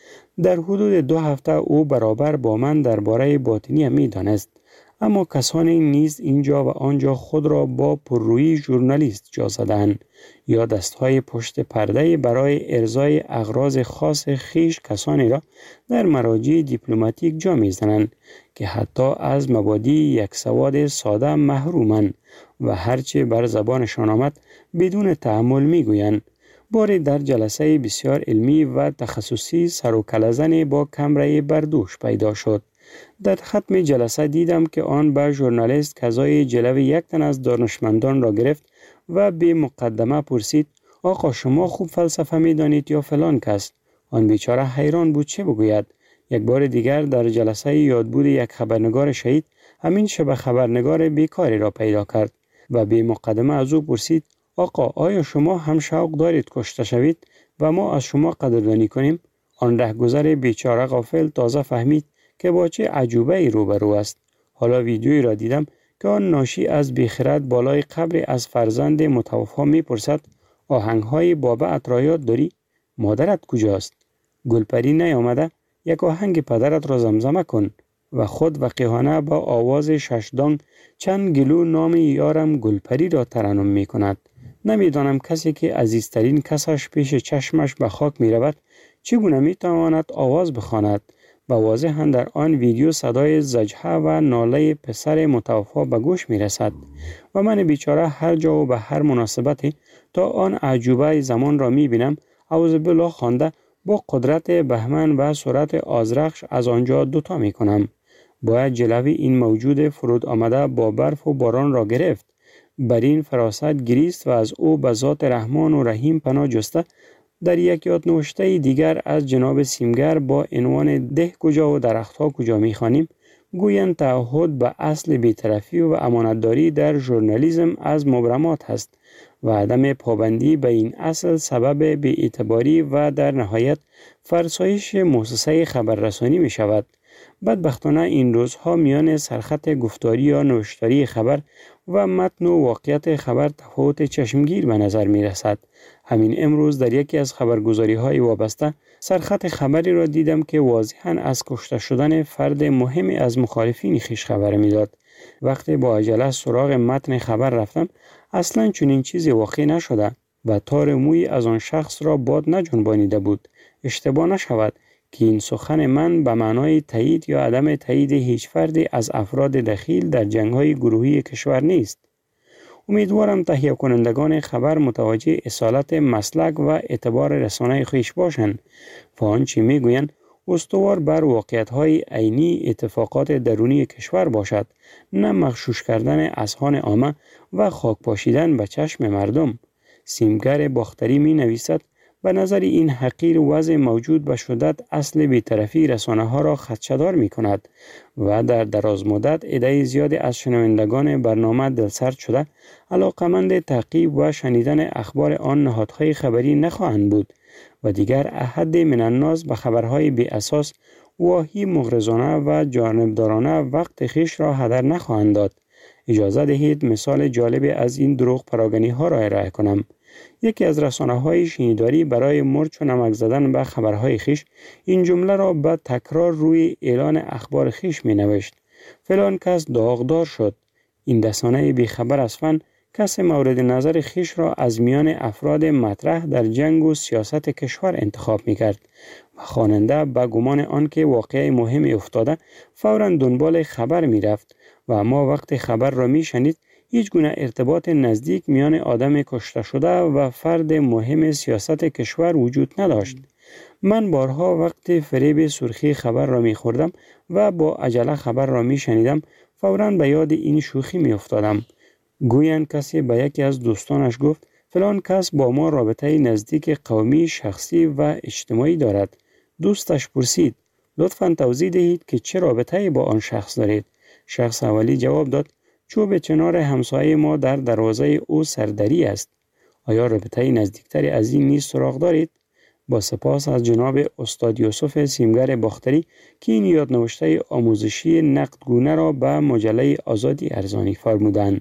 در حدود 2 هفته او برابر با من درباره باطنی می دانست. اما کسانی نیز اینجا و آنجا خود را با پررویی ژورنالیست جا زدند یا دستهای پشت پرده برای ارضای اغراض خاص خیش کسانی را در مراجع دیپلماتیک جا می زنند که حتی از مبادی یک سواد ساده محرومند و هرچه بر زبانشان آمد بدون تأمل می گویند. باری در جلسه بسیار علمی و تخصصی سر و کله‌زنی با کمره بردوش پیدا شد. در ختم جلسه دیدم که آن به ژورنالیست کزای جلوی یک تن از دانشمندان را گرفت و به مقدمه پرسید: آقا شما خوب فلسفه می دانید یا فلان کس؟ آن بیچاره حیران بود چه بگوید. یک بار دیگر در جلسه یادبود یک خبرنگار شهید همین شب خبرنگار بیکاری را پیدا کرد و به مقدمه از او پرسید: آقا آیا شما هم شوق دارید کشته شوید و ما از شما قدردانی کنیم؟ آن رهگذر بیچاره غافل تازه فهمید که با چه عجوبه ای روبرو است. حالا ویدیویی را دیدم که آن ناشی از بیخرد بالای قبر از فرزند متوفا می پرسد: آهنگ‌های بابت را یاد داری؟ مادرت کجاست؟ گلپری نیامده؟ یک آهنگ پدرت را زمزمه کن. و خود وقیحانه با آواز ششدانگ چند گلو نام یارم گلپری را ترنم می کند. نمیدانم کسی که عزیزترین کسش پیش چشمش به خاک می رود چگونه می تواند آواز بخواند. و واضحاً در آن ویدیو صدای زجحه و ناله پسر متوفا به گوش می رسد و من بیچاره هر جا و به هر مناسبتی تا آن عجوبه زمان را می بینم اعوذ بالله خوانده با قدرت بهمن و سرعت آذرخش از آنجا دوتا می کنم. باید جلوی این موجود فرود آمده با برف و باران را گرفت. بر این فراست گریست و از او به ذات رحمان و رحیم پناه جسته. در یک یادنوشته دیگر از جناب سیمگر با عنوان ده کجا و درختها کجا می‌خوانیم گویند تعهد به اصل بی‌طرفی و امانتداری در ژورنالیسم از مبرمات است و عدم پابندی به این اصل سبب بی‌اعتباری و در نهایت فرسایش مؤسسه خبررسانی می شود. بدبختانه این روزها میان سرخط گفتاری یا نوشتاری خبر و متن و واقعیت خبر تفاوت چشمگیر به نظر می رسد. همین امروز در یکی از خبرگزاری های وابسته سرخط خبری را دیدم که واضحاً از کشته شدن فرد مهمی از مخالفین خویش خبر می داد. وقتی با عجله سراغ متن خبر رفتم اصلاً چنین چیزی واقع نشده و تار موی از آن شخص را باد نجنبانیده بود. اشتباه نشود که این سخن من به معنای تایید یا عدم تایید هیچ فردی از افراد دخیل در جنگ‌های گروهی کشور نیست. امیدوارم تهیه کنندگان خبر متوجه اصالت مسلک و اعتبار رسانه خویش باشند و آنچه میگویند استوار بر واقعیت‌های عینی اتفاقات درونی کشور باشد، نه مغشوش کردن اذهان عامه و خاک پاشیدن به چشم مردم. سیمگر باختری می نویسد: به نظر این حقیر وضع موجود به شدت اصل بی‌طرفی رسانه‌ها را خدشه‌دار می‌کند و در دراز مدت عده زیادی از شنوندگان برنامه دلسرد شده علاقمند تعقیب و شنیدن اخبار آن نهادهای خبری نخواهند بود و دیگر احد من الناس به خبرهای بی اساس واهی مغرضانه و جانبدارانه وقت خویش را هدر نخواهند داد. اجازه دهید مثال جالبی از این دروغ پراگنی‌ها را ارائه کنم. یکی از رسانه‌های شنیداری برای مرچ و نمک زدن به خبرهای خویش این جمله را به تکرار روی اعلان اخبار خویش می نوشت: فلان کس داغدار شد. این رسانه بیخبر از فن کس مورد نظر خویش را از میان افراد مطرح در جنگ و سیاست کشور انتخاب می کرد و خواننده به گمان آنکه واقعه مهمی افتاده فوراً دنبال خبر می رفت و اما وقت خبر را می شنید هیچ گونه ارتباط نزدیک میان آدم کشته شده و فرد مهم سیاست کشور وجود نداشت. من بارها وقت فریب سرخی خبر را می خوردم و با عجله خبر را می شنیدم فوراً به یاد این شوخی می افتادم. گویند کسی به یکی از دوستانش گفت: فلان کس با ما رابطه نزدیک قومی، شخصی و اجتماعی دارد. دوستش پرسید: لطفاً توضیح دهید که چه رابطه‌ای با آن شخص دارید. شخص اولی جواب داد: چوب چنار همسایه ما در دروازه او سردری است. آیا رابطه نزدیکتری از این نیز سراغ دارید؟ با سپاس از جناب استاد یوسف سیمگر باختری که این یادنوشته آموزشی نقدگونه را به مجله آزادی ارزانی فرمودند.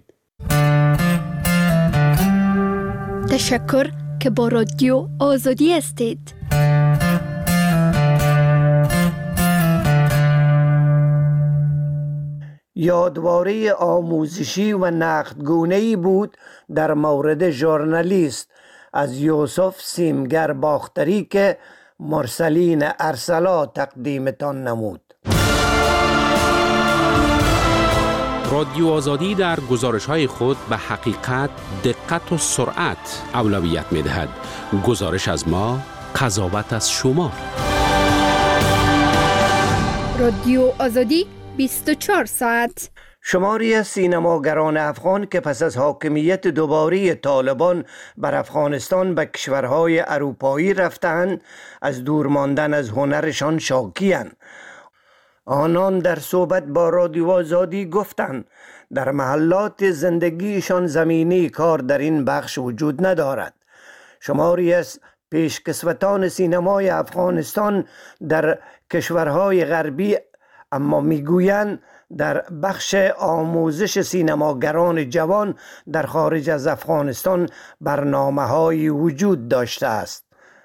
تشکر که با رادیو آزادی هستید. یادواره آموزشی و نقدگونه‌ای بود در مورد ژورنالیست از یوسف سیمگر باختری که مرسلین ارسلا تقدیمتان نمود. رادیو آزادی در گزارش‌های خود به حقیقت، دقت و سرعت اولویت می‌دهد. گزارش از ما، قضاوت از شما. رادیو آزادی 24 ساعت. شماری از سینماگران افغان که پس از حاکمیت دوباره طالبان بر افغانستان به کشورهای اروپایی رفتند، از دور ماندن از هنرشان شاکی‌اند. آنان در صحبت با رادیو آزادی گفتند در محلات زندگیشان زمینه کار در این بخش وجود ندارد. شماری از پیشکسوتان سینمای افغانستان در کشورهای غربی اما میگویند در بخش آموزش سینماگران جوان در خارج از افغانستان برنامه‌هایی وجود داشته است.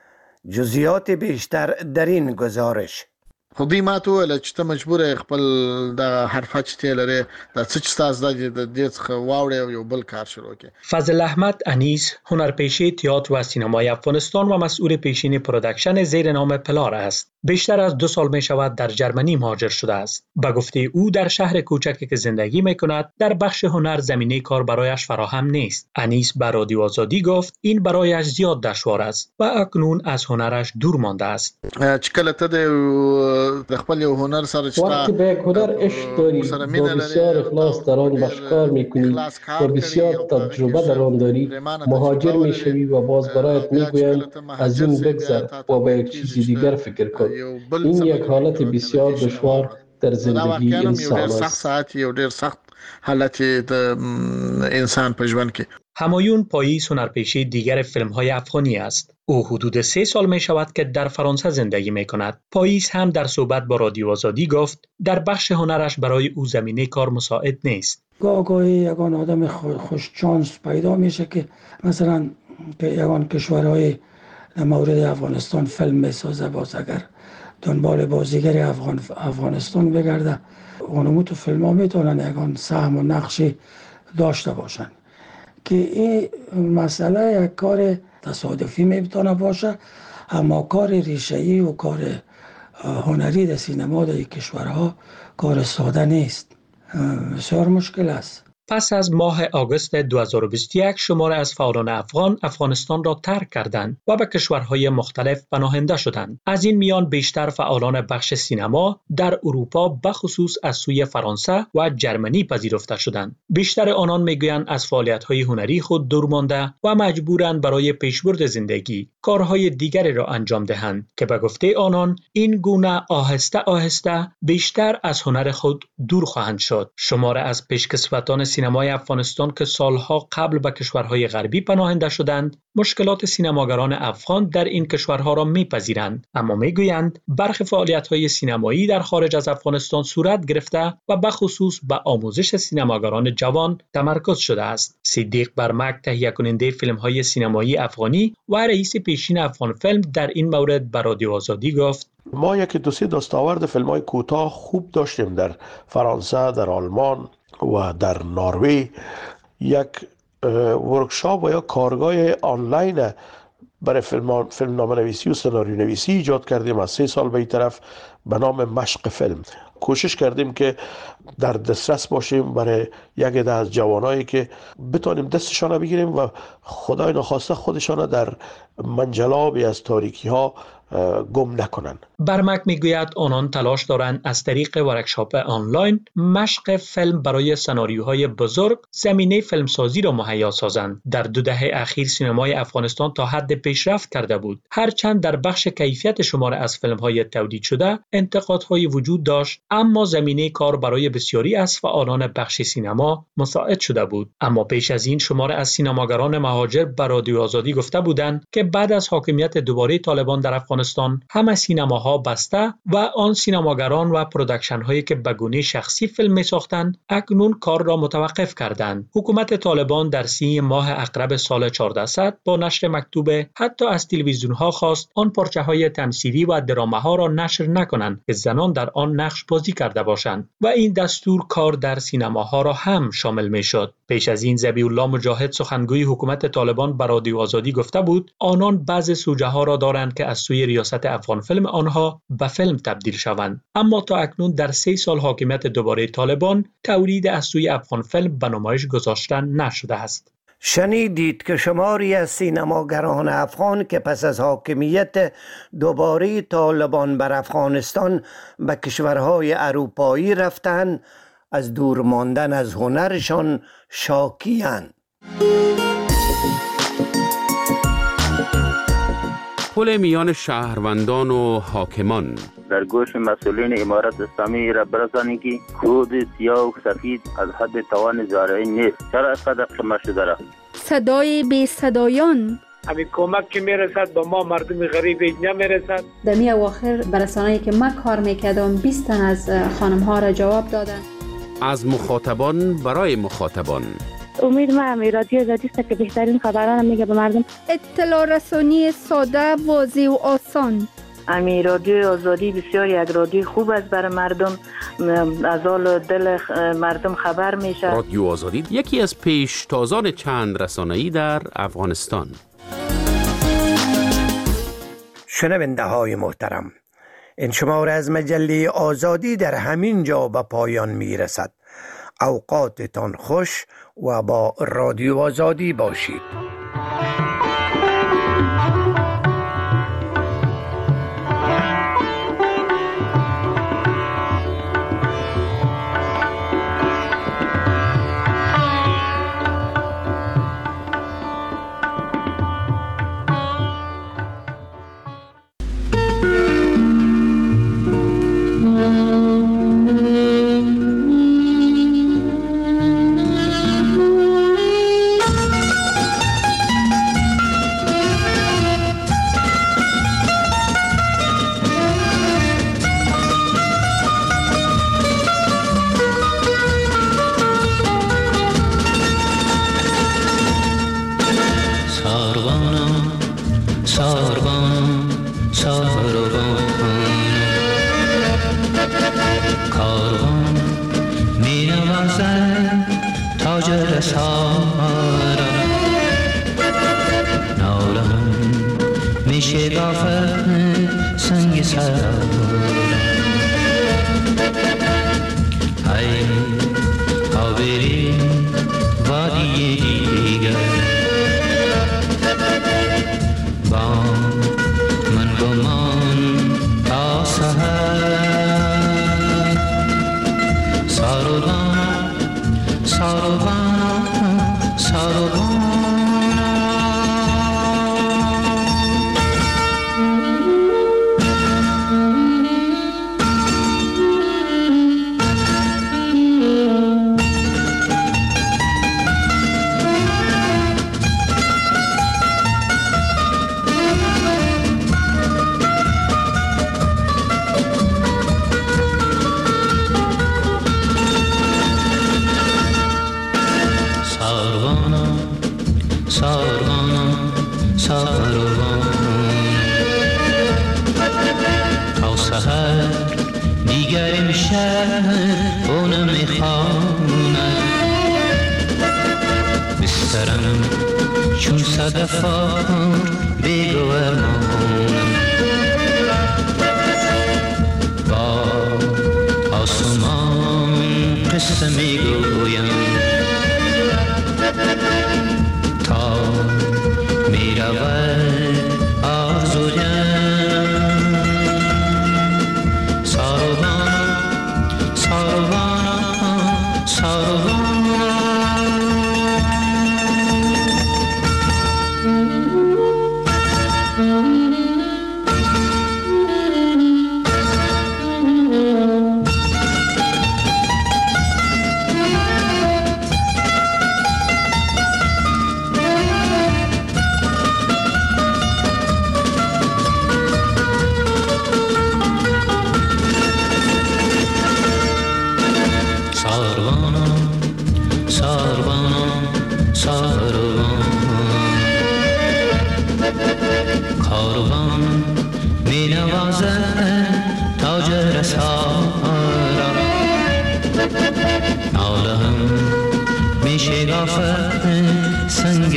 جزئیات بیشتر در این گزارش. خو دوی ما ته ویل چې ته مجبور خپل د حرفه چې تی لرې د څه چې تاسو د دې څخه واوړې او یو بل کار شروع کړې. فضل احمد انیس هنرپیشه تئاتر و سینمای افغانستان و مسئول پیشین پروداکشن زیر نام پلار است. بیشتر از 2 سال می شود در جرمنی مهاجر شده است. به گفته او در شهر کوچکی که زندگی می کند در بخش هنر زمینه کار برایش فراهم نیست. انیس به رادیو آزادی گفت این برایش زیاد دشوار است و اکنون از هنرش دور مانده است. چې کله ته د خپل هنر سره چې وقتی به هنر عشق داری و بسیار اخلاص در آن مشکار میکنی و بسیار تجربه در آن داری، مهاجر میشوی و باز برایت میگویند از این بگذر و به یک چیز دیگر فکر کن. این یک حالت بسیار دشوار در زندگی انسان است. یو ډیر سخت حالت د انسان په ژوند کې. همایون پاییز هنرپیشه دیگر فیلم‌های افغانی است. او حدود 3 سال می شود که در فرانسه زندگی می کند. پاییز هم در صحبت با رادیو آزادی گفت در بخش هنرش برای او زمینه کار مساعد نیست. گاهی یگان آدم خوش چانس پیدا میشه که مثلا یگان کشورهای مورد افغانستان فیلم میسازه، باز اگر دنبال بازیگر افغانستان بگرده، اونمو تو فیلم ها میتونن یگان سهم و نقشی داشته باشن که این مسئله یک کار تصادفی میتونه باشه، اما کار ریشه‌ای و کار هنری در سینما در کشورها کار ساده نیست، بسیار مشکل است. پس از ماه آگوست 2021 شمار از فعالان افغان افغانستان را ترک کردند و به کشورهای مختلف پناهنده شدند. از این میان بیشتر فعالان بخش سینما در اروپا به خصوص از سوی فرانسه و جرمنی پذیرفته شدند. بیشتر آنان میگویند از فعالیت‌های هنری خود دور مانده و مجبورند برای پیشبرد زندگی کارهای دیگری را انجام دهند که به گفته آنان این گونه آهسته آهسته بیشتر از هنر خود دور خواهند شد. شمار از پیشکسوتان سینمای افغانستان که سالها قبل به کشورهای غربی پناهنده شدند، مشکلات سینماگران افغان در این کشورها را میپذیرند، اما میگویند برخی فعالیت‌های سینمایی در خارج از افغانستان صورت گرفته و به خصوص به آموزش سینماگران جوان تمرکز شده است. صدیق برمک تهیه کننده فیلم‌های سینمایی افغانی و رئیس پیشین افغان فیلم در این مورد به رادیو آزادی گفت ما یک دو سه دستاورد فیلم‌های کوتاه خوب داشتیم در فرانسه، در آلمان و در نروژ. یک ورکشاپ و یا کارگاه آنلاین برای فیلمنامه نویسی و سناریو نویسی ایجاد کردیم از 3 سال به این طرف به نام مشق فیلم. کوشش کردیم که در دسترس باشیم برای یک عده از جوانایی که بتونیم دستشان بگیریم و خدای نخواسته خودشان در منجلابی از تاریکی ها گم نکنن. برمک میگوید آنان تلاش دارند از طریق ورکشاپ آنلاین مشق فیلم برای سناریوهای بزرگ زمینه فیلمسازی را مهیا سازند. در 2 دهه اخیر سینمای افغانستان تا حد پیشرفت کرده بود، هرچند در بخش کیفیت شمار از فیلم‌های تولید شده انتقادهای وجود داشت، اما زمینه کار برای بسیاری از فعالان بخش سینما مساعد شده بود. اما پیش از این شمار از سینماگران مهاجر به رادیو آزادی گفته بودند که بعد از حاکمیت دوباره طالبان در افغانستان افغانستان همه سینماها بسته و آن سینماگران و پروداکشن هایی که به گونه شخصی فیلم می ساختند اکنون کار را متوقف کردند. حکومت طالبان در 3 ماه اقرب سال 1400 با نشر مکتوب حتی از تلویزیون ها خواست آن پارچه های تمثیلی و درامه ها را نشر نکنند که زنان در آن نقش بازی کرده باشند و این دستور کار در سینماها را هم شامل می شد. پیش از این ذبیح الله مجاهد سخنگوی حکومت طالبان به رادیو آزادی گفته بود آنان بعض سوژه ها را دارند که از سوی ریاست افغان فیلم آنها به فیلم تبدیل شوند، اما تا اکنون در 3 سال حاکمیت دوباره طالبان تولید از سوی افغان فیلم به نمایش گذاشته نشده است. شنیدید که شماری از سینماگران افغان که پس از حاکمیت دوباره طالبان بر افغانستان به کشورهای اروپایی رفتند از دور ماندن از هنرشان شاکی‌اند. پل میان شهروندان و حاکمان در گوش مسئولین امارت اسلامی را برسانی که کود سیاه و سفید از حد توان زارعی نیست. چرا از قدر شما شده را؟ صدای بی صدایان همین کمک که میرسد به ما مردم غریب نمیرسد. در می اواخر برسانه‌ای که من کار میکردم 20 تن از خانم ها را جواب دادن. از مخاطبان برای مخاطبان. امید ما رادیو آزادی است که بهترین خبران میگه به مردم. اطلاع رسانی ساده، واضح و آسان. امی رادیو آزادی بسیار یک رادیو خوب است برای مردم، از حال دل مردم خبر میشه. رادیو آزادی یکی از پیشتازان چند رسانه‌ای در افغانستان. شنونده های محترم، این شماره از مجله آزادی در همین جا به پایان میرسد. اوقاتتان خوش و با رادیو آزادی باشید.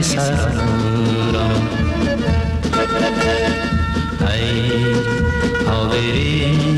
سرم ای آوری